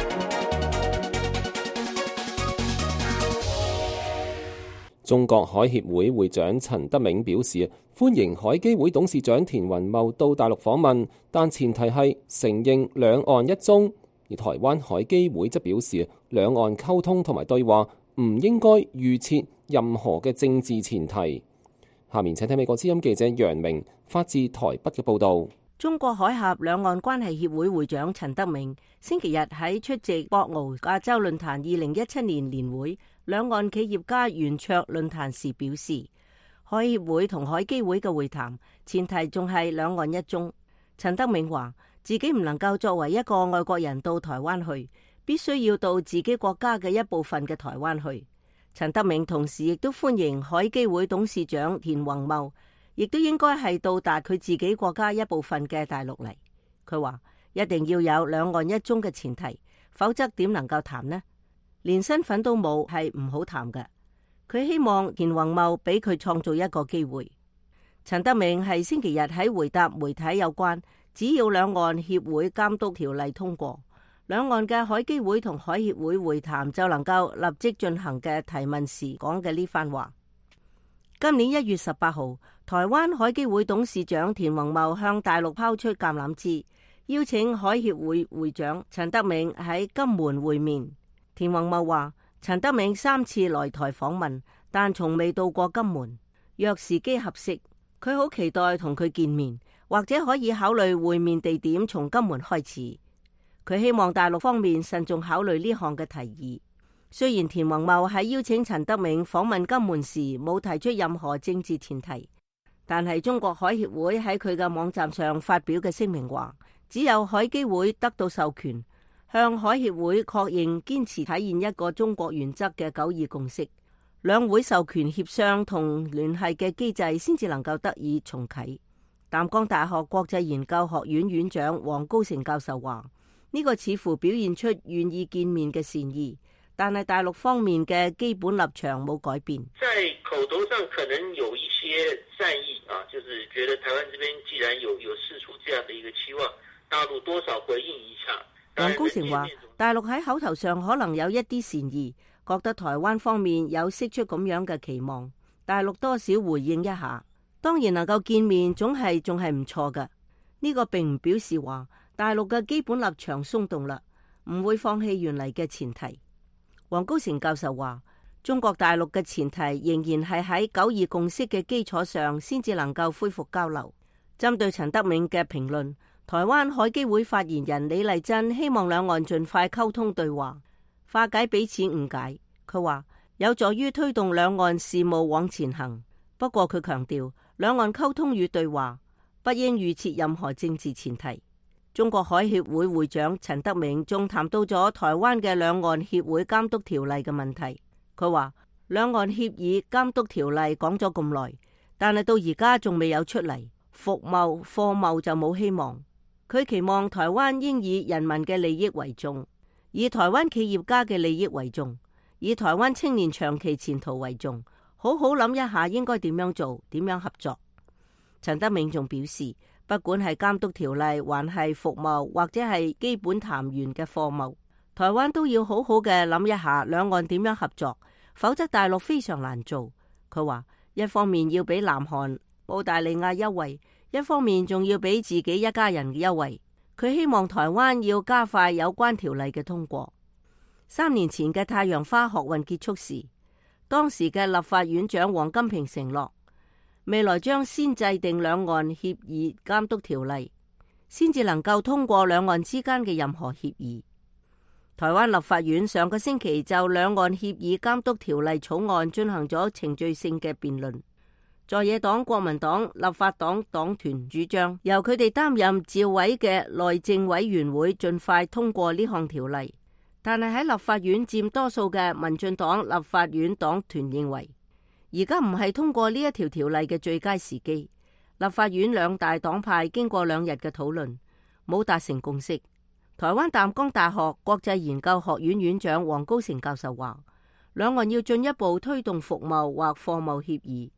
中國海協會會長陳德銘表示，歡迎海基會董事長田宏茂到大陸訪問，但前提係承認兩岸一中。而台灣海基會則表示，兩岸溝通同埋對話唔應該預設任何嘅政治前提。下面請聽美國之音記者楊明發自台北嘅報導。 中國海峽兩岸關係協會會長陳德銘星期日喺出席博鰲亞洲論壇二零一七年年會兩岸企業家圓桌論壇時表示，海協會同海基會嘅會談前提仲係兩岸一中。陳德銘話自己唔能夠作為一個外國人到台灣去，必須要到自己國家嘅一部分嘅台灣去。陳德銘同時亦都歡迎海基會董事長田宏茂，亦都應該係到達佢自己國家一部分嘅大陸嚟。佢話一定要有兩岸一中嘅前提，否則點能夠談呢？連身份都冇係唔好談嘅。佢希望田宏茂俾佢創造一個機會。陳德銘係星期日喺回答媒體有關只要兩岸協會監督條例通過，兩岸嘅海基會同海協會會談就能夠立即進行嘅提問時講嘅呢番話。今年一月十八號，台灣海基會董事長田宏茂向大陸拋出橄欖枝，邀請海協會會長陳德銘喺金門會面。田宏茂話，陳德銘三次來台訪問，但從未到過金門。若時機合適，佢好期待同佢見面，或者可以考慮會面地點從金門開始。佢希望大陸方面慎重考慮呢項嘅提議。雖然田宏茂喺邀請陳德銘訪問金門時冇提出任何政治前提，但係中國海協會喺佢嘅網站上發表嘅聲明話，只有海基會得到授權，向海協會確認堅持體現一個中國原則嘅九二共識，兩會授權協商同聯繫嘅機制先至能夠得以重啟。淡江大學國際研究學院院長黃高成教授話，呢個似乎表現出願意見面嘅善意，但係大陸方面嘅基本立場冇改變。 在口頭上可能有一些善意啊，就是覺得台灣這邊既然有有釋出這樣的一個期望，大陸多少回應一下。 黃高成話，大陸喺口頭上可能有一啲善意，覺得台灣方面有釋出咁樣嘅期望，大陸多少回應一下。當然能夠見面總係仲係唔錯㗎。呢個並唔表示話大陸嘅基本立場鬆動啦，唔會放棄原嚟嘅前提。黃高成教授話，中國大陸嘅前提仍然係喺九二共識嘅基礎上先至能夠恢復交流。針對陳德銘嘅評論，台灣海基會發言人李麗珍希望兩岸盡快溝通對話，化解彼此誤解。佢話有助於推動兩岸事務往前行。不過佢強調，兩岸溝通與對話不應預設任何政治前提。中國海協會會長陳德銘仲談到咗台灣嘅兩岸協會監督條例嘅問題。佢話兩岸協議監督條例講咗咁耐，但係到而家仲未有出嚟，服貿貨貿就冇希望。佢期望台灣應以人民嘅利益為重，以台灣企業家嘅利益為重，以台灣青年長期前途為重，好好諗一下應該點樣做，點樣合作。陳德銘仲表示，不管係監督條例，還係服貿，或者係基本談完嘅貨貿，台灣都要好好嘅諗一下兩岸點樣合作，否則大陸非常難做。佢話一方面要俾南韓、澳大利亞優惠，一方面仲要俾自己一家人嘅優惠。佢希望台灣要加快有關條例嘅通過。三年前嘅太陽花學運結束時，當時嘅立法院長王金平承諾，未來將先制定兩岸協議監督條例，先至能夠通過兩岸之間嘅任何協議。台灣立法院上個星期就兩岸協議監督條例草案進行咗程序性嘅辯論。在野黨國民黨立法黨黨團主張，由佢哋擔任召委嘅內政委員會盡快通過呢項條例。但係喺立法院佔多數嘅民進黨立法院黨團認為，而家唔係通過呢一條條例嘅最佳時機。立法院兩大黨派經過兩日嘅討論，冇達成共識。台灣淡江大學國際研究學院院長黃高成教授話，兩岸要進一步推動服貿或貨貿協議，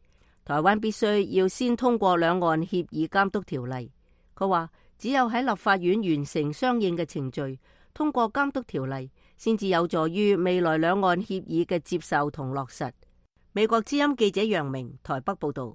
台灣必須要先通過兩岸協議監督條例。佢話只有喺立法院完成相應嘅程序，通過監督條例，先至有助於未來兩岸協議嘅接受同落實。美國之音記者楊明台北報道。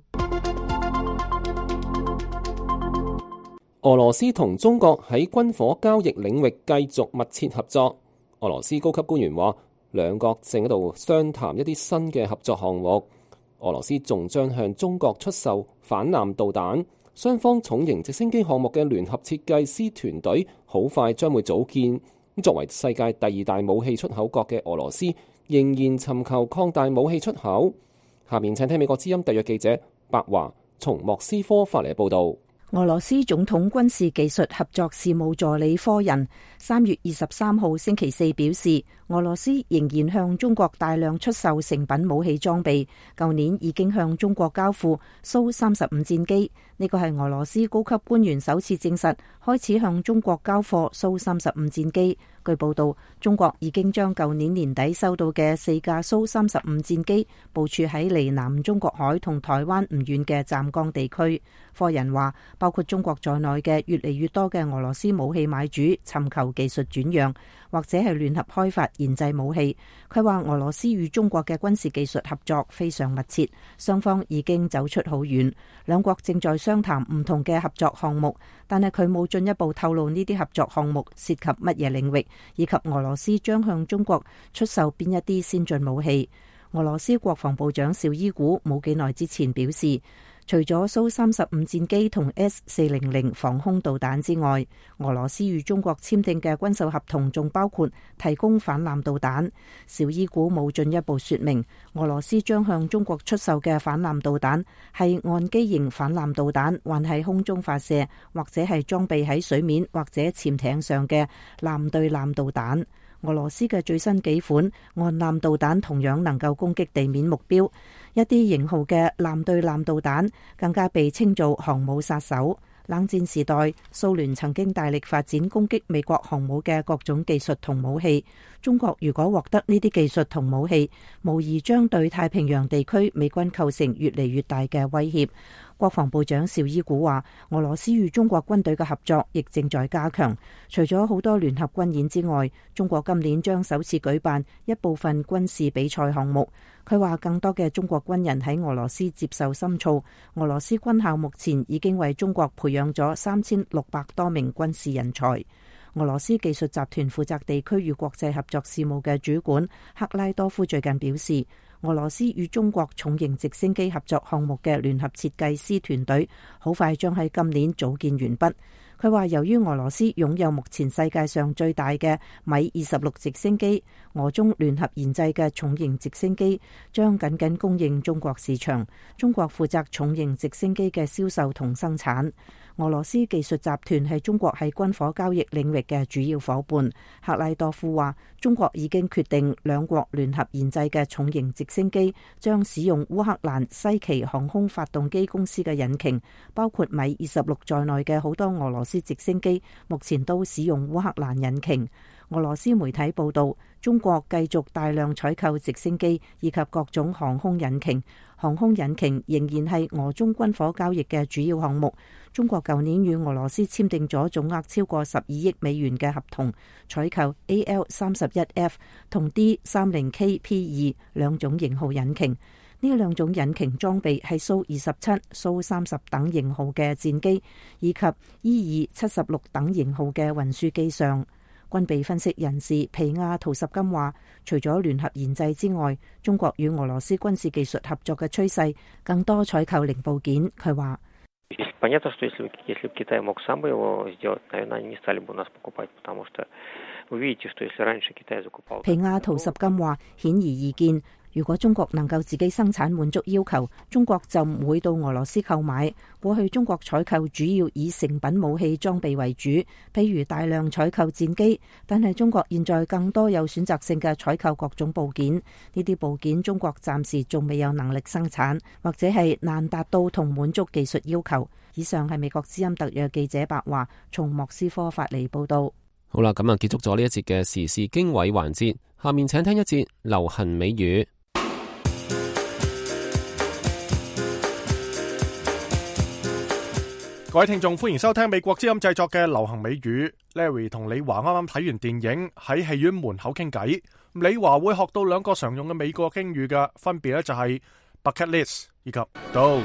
俄羅斯同中國喺軍火交易領域繼續密切合作。俄羅斯高級官員話，兩國正喺度商談一啲新嘅合作項目。俄羅斯仲將向中國出售反艦導彈。雙方重型直升機項目嘅聯合設計師團隊好快將會組建。作為世界第二大武器出口國嘅俄羅斯，仍然尋求擴大武器出口。下面請聽美國之音特約記者白華從莫斯科發嚟報道。 俄羅斯總統軍事技術合作事務助理科人三月二十三號星期四表示，俄羅斯仍然向中國大量出售成品武器裝備，舊年已經向中國交付蘇三十五戰機。呢個係俄羅斯高級官員首次證實開始向中國交貨蘇三十五戰機。據報道，中國已經將舊年年底收到嘅四架蘇三十五戰機部署喺離南中國海同台灣唔遠嘅湛江地區。科人話，包括中國在內嘅越嚟越多嘅俄羅斯武器買主尋求技術轉讓，或者係聯合開發研製武器。佢話俄羅斯與中國嘅軍事技術合作非常密切，雙方已經走出好遠，兩國正在商談唔同嘅合作項目，但係佢冇進一步透露呢啲合作項目涉及乜嘢領域，以及俄羅斯將向中國出售邊一啲先進武器。俄羅斯國防部長紹伊古冇幾耐之前表示，除咗蘇三十五戰機同 S 四零零防空導彈之外，俄羅斯與中國簽訂嘅軍售合同仲包括提供反艦導彈。紹伊古冇進一步說明俄羅斯將向中國出售嘅反艦導彈係岸基型反艦導彈，還係空中發射，或者係裝備喺水面或者潛艇上嘅艦對艦導彈。俄羅斯嘅最新幾款岸艦導彈同樣能夠攻擊地面目標，一啲型號嘅艦對艦導彈更加被稱做航母殺手。冷戰時代，蘇聯曾經大力發展攻擊美國航母嘅各種技術同武器。中國如果獲得呢啲技術同武器，無疑將對太平洋地區美軍構成越嚟越大嘅威脅。國防部長紹伊古話，俄羅斯與中國軍隊嘅合作亦正在加強。除咗好多聯合軍演之外，中國今年將首次舉辦一部分軍事比賽項目。佢話更多嘅中國軍人喺俄羅斯接受深造。俄羅斯軍校目前已經為中國培養咗三千六百多名軍事人才。俄羅斯技術集團負責地區與國際合作事務嘅主管克拉多夫最近表示，俄羅斯與中國重型直升機合作項目嘅聯合設計師團隊好快將喺今年組建完畢。佢話由於俄羅斯擁有目前世界上最大嘅米二十六直升機，俄中聯合研製嘅重型直升機將僅僅供應中國市場，中國負責重型直升機嘅銷售同生產。俄羅斯技術集團係中國喺軍火交易領域嘅主要夥伴。克拉多夫話，中國已經決定兩國聯合研製嘅重型直升機將使用烏克蘭西奇航空發動機公司嘅引擎，包括米二十六在內嘅好多俄羅斯直升機目前都使用烏克蘭引擎。俄羅斯媒體報道，中國繼續大量採購直升機以及各種航空引擎。航空引擎仍然係俄中軍火交易嘅主要項目。中國舊年與俄羅斯簽訂咗總額超過十二億美元嘅合同，採購 A L 三十一 F 同 D 三十 K P 二兩種型號引擎。呢兩種引擎裝備係蘇二十七、蘇三十等型號嘅戰機，以及伊爾七十六等型號嘅運輸機上。軍備分析人士皮亞圖什金話，除咗聯合研製之外，中國與俄羅斯軍事技術合作嘅趨勢更多採購零部件。佢話，皮亞圖什金話，顯而易見，如果中國能夠自己生產滿足要求，中國就唔會到俄羅斯購買。過去中國採購主要以成品武器裝備為主，譬如大量採購戰機，但係中國現在更多有選擇性嘅採購各種部件。呢啲部件中國暫時仲未有能力生產，或者係難達到同滿足技術要求。以上係美國之音特約記者白華從莫斯科發嚟報道。 好啦，咁啊結束咗呢一節嘅時事經緯環節，下面請聽一節流行美語。 各位聽眾，歡迎收聽美國之音製作嘅流行美語。Larry 同李華啱啱睇完電影，喺戲院門口傾偈。李華會學到兩個常用嘅美國英語嘅，分別咧就係 bucket list 以及 do。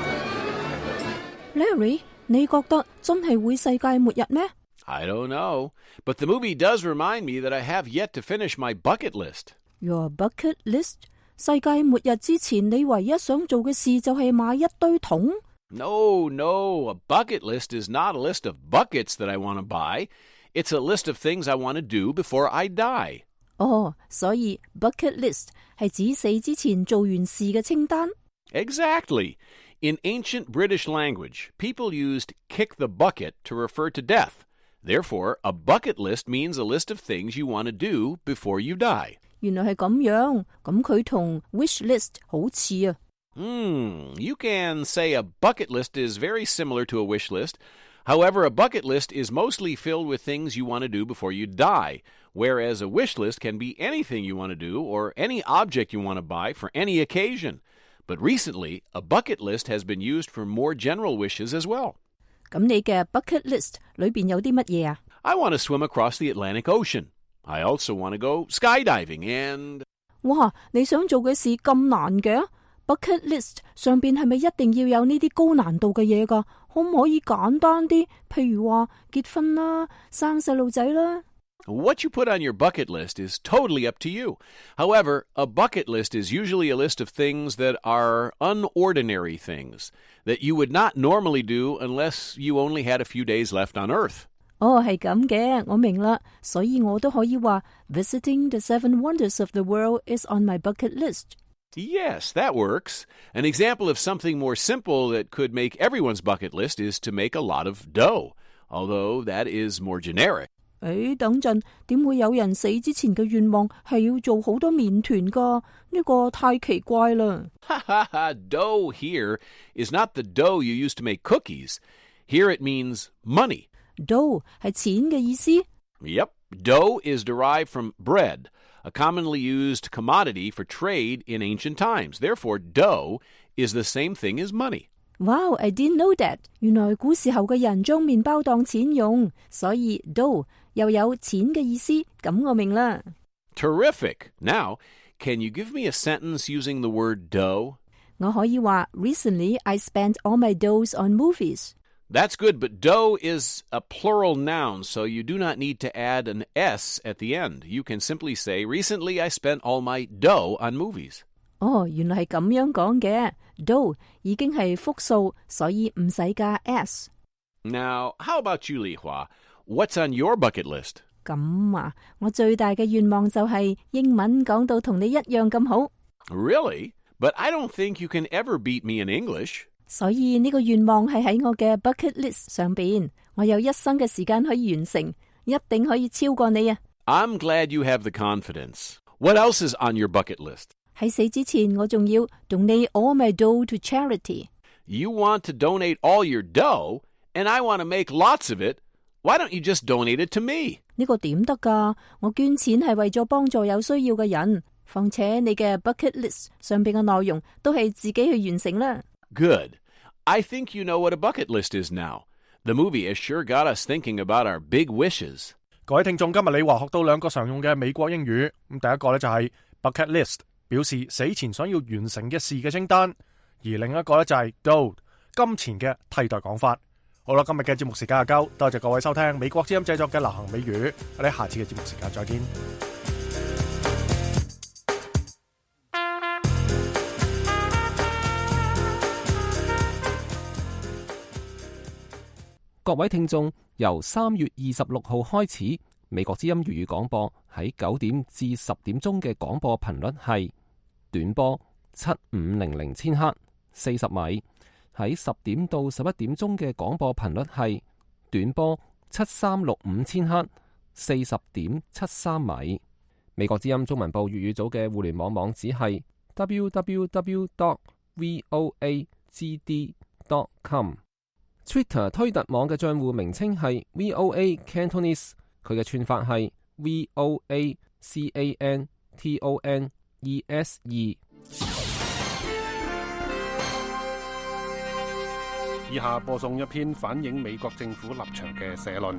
Larry， 你覺得真係會世界末日咩？ I don't know, but the movie does remind me that I have yet to finish my bucket list. Your bucket list？ 世界末日之前，你唯一想做嘅事就係買一堆桶 ？No, no, a bucket list is not a list of buckets that I want to buy. It's a list of things I want to do before I die. 哦，所以 bucket list 係指死之前做完事嘅清單。 Exactly. In ancient British language, people used kick the bucket to refer to death. Therefore, a bucket list means a list of things you want to do before you die. 原來係咁樣，咁佢同 wish list 好似啊。 Hmm, you can say a bucket list is very similar to a wish list. However, a bucket list is mostly filled with things you want to do before you die, whereas a wish list can be anything you want to do or any object you want to buy for any occasion. But recently, a bucket list has been used for more general wishes as well. 咁你嘅 bucket list 裏邊有啲乜嘢啊？ I want to swim across the Atlantic Ocean. I also want to go skydiving and... 哇，你想做嘅事咁難嘅？ Bucket list 上邊係咪一定要有呢啲高難度嘅嘢㗎？可唔可以簡單啲？譬如話結婚啦、生細路仔啦。 What you put on your bucket list is totally up to you. However, a bucket list is usually a list of things that are unordinary things that you would not normally do unless you only had a few days left on Earth. 哦，係咁嘅，我明啦，所以我都可以話 Visiting the seven wonders of the world is on my bucket list. Yes, that works. An example of something more simple that could make everyone's bucket list is to make a lot of dough, although that is more generic. 誒，等陣，點會有人死之前嘅願望係要做好多麵團㗎？呢個太奇怪啦。 Ha ha ha, dough here is not the dough you use to make cookies. Here it means money. Dough 係錢嘅意思。 Yep, dough is derived from bread, a commonly used commodity for trade in ancient times. Therefore, dough is the same thing as money. Wow, I didn't know that. 原來古時候嘅人將麵包當錢用，所以 dough 又有錢嘅意思，咁我明啦。 Terrific. Now, can you give me a sentence using the word dough? 我可以話 Recently, I spent all my doughs on movies. That's good, but dough is a plural noun, so you do not need to add an S at the end. You can simply say, Recently, I spent all my dough on movies. 哦，原來係咁樣講嘅。dough 已經係複數，所以唔使加 S。 Now, how about you, Li Hua? What's on your bucket list? 咁啊，我最大嘅願望就係英文講到同你一樣咁好。 Really? But I don't think you can ever beat me in English. 所以呢個願望係喺我嘅 bucket list 上邊，我有一生嘅時間可以完成，一定可以超過你啊！ I'm glad you have the confidence. What else is on your bucket list? 喺死之前，我仲要 donate all my dough to charity. You want to donate all your dough, and I want to make lots of it. Why don't you just donate it to me? 呢個點得㗎？我捐錢係為咗幫助有需要嘅人，況且你嘅 bucket list 上邊嘅內容都係自己去完成啦。 Good. I think you know what a bucket list is now. The movie has sure got us thinking about our big wishes. 各位聽眾，今日李華學到兩個常用嘅美國英語。咁第一個咧就係 bucket list，表示死前想要完成嘅事嘅清單；而另一個咧就係 dough，金錢嘅替代講法。好啦，今日嘅節目時間就夠，多謝各位收聽美國之音製作嘅流行美語。我哋下次嘅節目時間再見。 各位聽眾，由三月二十六號開始，美國之音粵語廣播喺九點至十點鐘嘅廣播頻率係短波七五零零千赫四十米，喺十點到十一點鐘嘅廣播頻率係短波七三六五千赫四十點七三米。美國之音中文部粵語組嘅互聯網網址係 double-u double-u double-u dot voa g d dot com。Twitter 推特網嘅賬戶名稱係 V O A Cantonese， 佢嘅串法係 V O A C A N T O N E S E。 以下播送一篇反映美國政府立場嘅社論。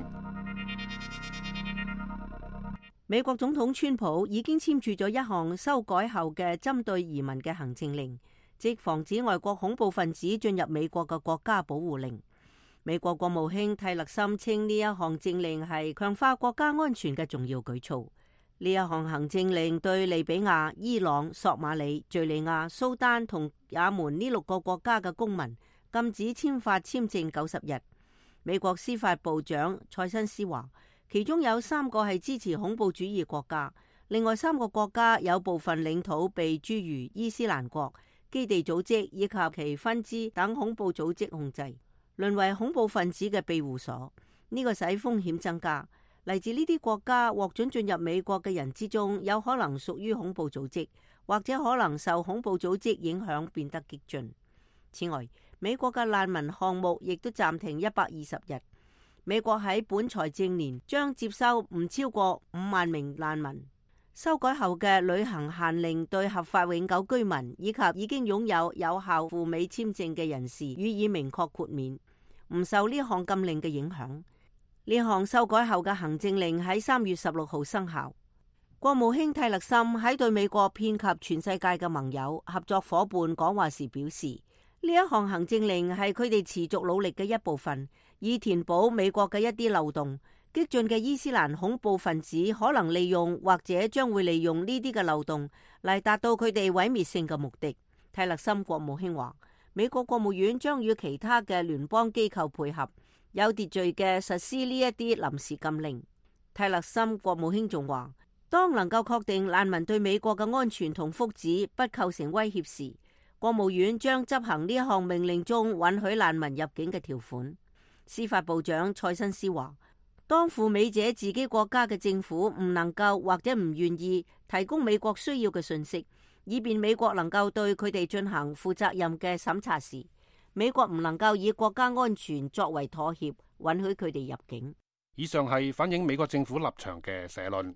美國總統川普已經簽署咗一項修改後嘅針對移民嘅行政令，即防止外國恐怖分子進入美國嘅國家保護令。美國國務卿蒂勒森稱呢一項政令係強化國家安全嘅重要舉措。呢一項行政令對利比亞、伊朗、索馬里、敘利亞、蘇丹同也門呢六個國家嘅公民禁止簽發簽證九十日。美國司法部長塞申斯話，其中有三個係支持恐怖主義國家，另外三個國家有部分領土被諸如伊斯蘭國、基地組織以及其分支等恐怖組織控制，淪為恐怖分子嘅庇護所。呢、這個使風險增加。嚟自呢啲國家獲准進入美國嘅人之中，有可能屬於恐怖組織，或者可能受恐怖組織影響變得激進。此外，美國嘅難民項目亦都暫停一百二十日。美國喺本財政年將接收唔超過五萬名難民。修改後嘅旅行限令對合法永久居民以及已經擁有有效赴美簽證嘅人士予以明確豁免，唔受呢項禁令嘅影響。呢項修改後嘅行政令喺三月十六號生效。國務卿蒂勒森喺對美國遍及全世界嘅盟友、合作夥伴講話時表示，呢一項行政令係佢哋持續努力嘅一部分，以填補美國嘅一啲漏洞。激進嘅伊斯蘭恐怖分子可能利用或者將會利用呢啲嘅漏洞嚟達到佢哋毀滅性嘅目的。蒂勒森國務卿話，美國國務院將與其他嘅聯邦機構配合，有秩序嘅實施呢一啲臨時禁令。蒂勒森國務卿仲話，當能夠確定難民對美國嘅安全同福祉不構成威脅時，國務院將執行呢一項命令中允許難民入境嘅條款。司法部長塞申斯話，當赴美者自己國家嘅政府唔能夠或者唔願意提供美國需要嘅信息，以便美國能夠對佢哋進行負責任嘅審查時，美國唔能夠以國家安全作為妥協，允許佢哋入境。 以上係反映美國政府立場嘅社論。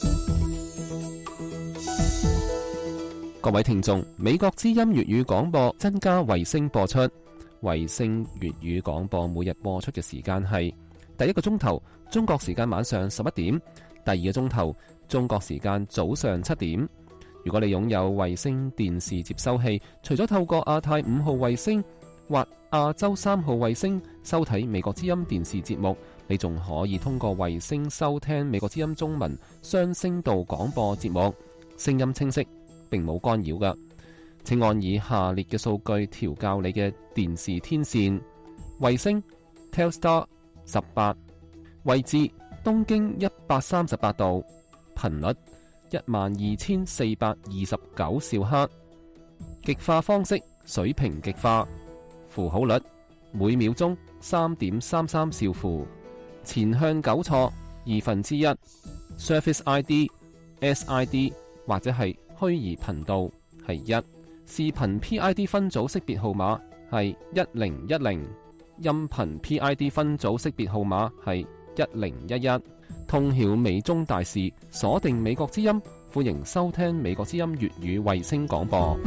各位聽眾，美國之音粵語廣播增加衛星播出，衛星粵語廣播每日播出嘅時間係第一個鐘頭中國時間晚上十一點，第二個鐘頭中國時間早上七點。如果你擁有衛星電視接收器，除咗透過亞太五號衛星或亞洲三號衛星收睇美國之音電視節目，你仲可以通過衛星收聽美國之音中文雙聲道廣播節目，聲音清晰，並冇干擾㗎。請按以下列嘅數據調校你嘅電視天線：衛星 Telstar 十八，位置東經一百三十八度，頻率一萬二千四百二十九兆赫，極化方式水平極化，符號率每秒鐘三點三三兆符，前向糾錯二分之一 ，Service I D S I D 或者係虛擬頻道係一，視頻 P I D 分組識別號碼係一零一零，音頻 P I D 分組識別號碼係一零一一。通曉美中大事，鎖定美國之音，歡迎收聽美國之音粵語衛星廣播。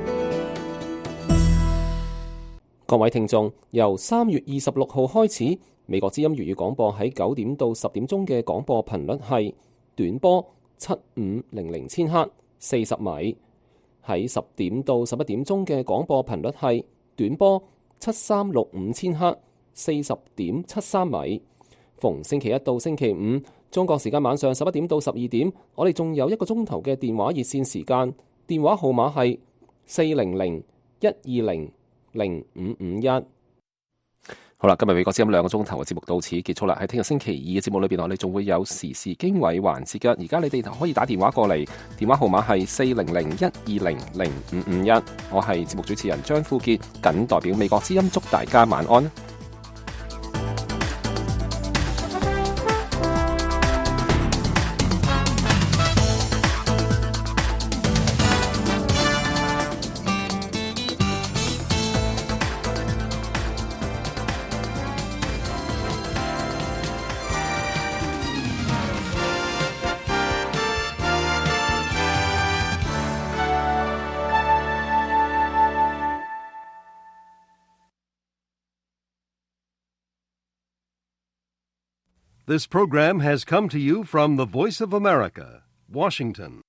各位聽眾，由三月二十六號開始，美國之音粵語廣播喺九點到十點鐘嘅廣播頻率係短波七五零零千赫四十米，喺十點到十一點鐘嘅廣播頻率係短波七三六五千赫四十點七三米。逢星期一到星期五，中國時間晚上十一點到十二點，我哋仲有一個鐘頭嘅電話熱線時間，電話號碼係四零零一二零零五五一。好啦，今日美國之音兩個鐘頭嘅節目到此結束啦。喺聽日星期二嘅節目裏邊，我哋仲會有時事經緯環節㗎。而家你哋可以打電話過嚟，電話號碼係四零零一二零零五五一。我係節目主持人張富傑，謹代表美國之音祝大家晚安。 This program has come to you from the Voice of America, Washington.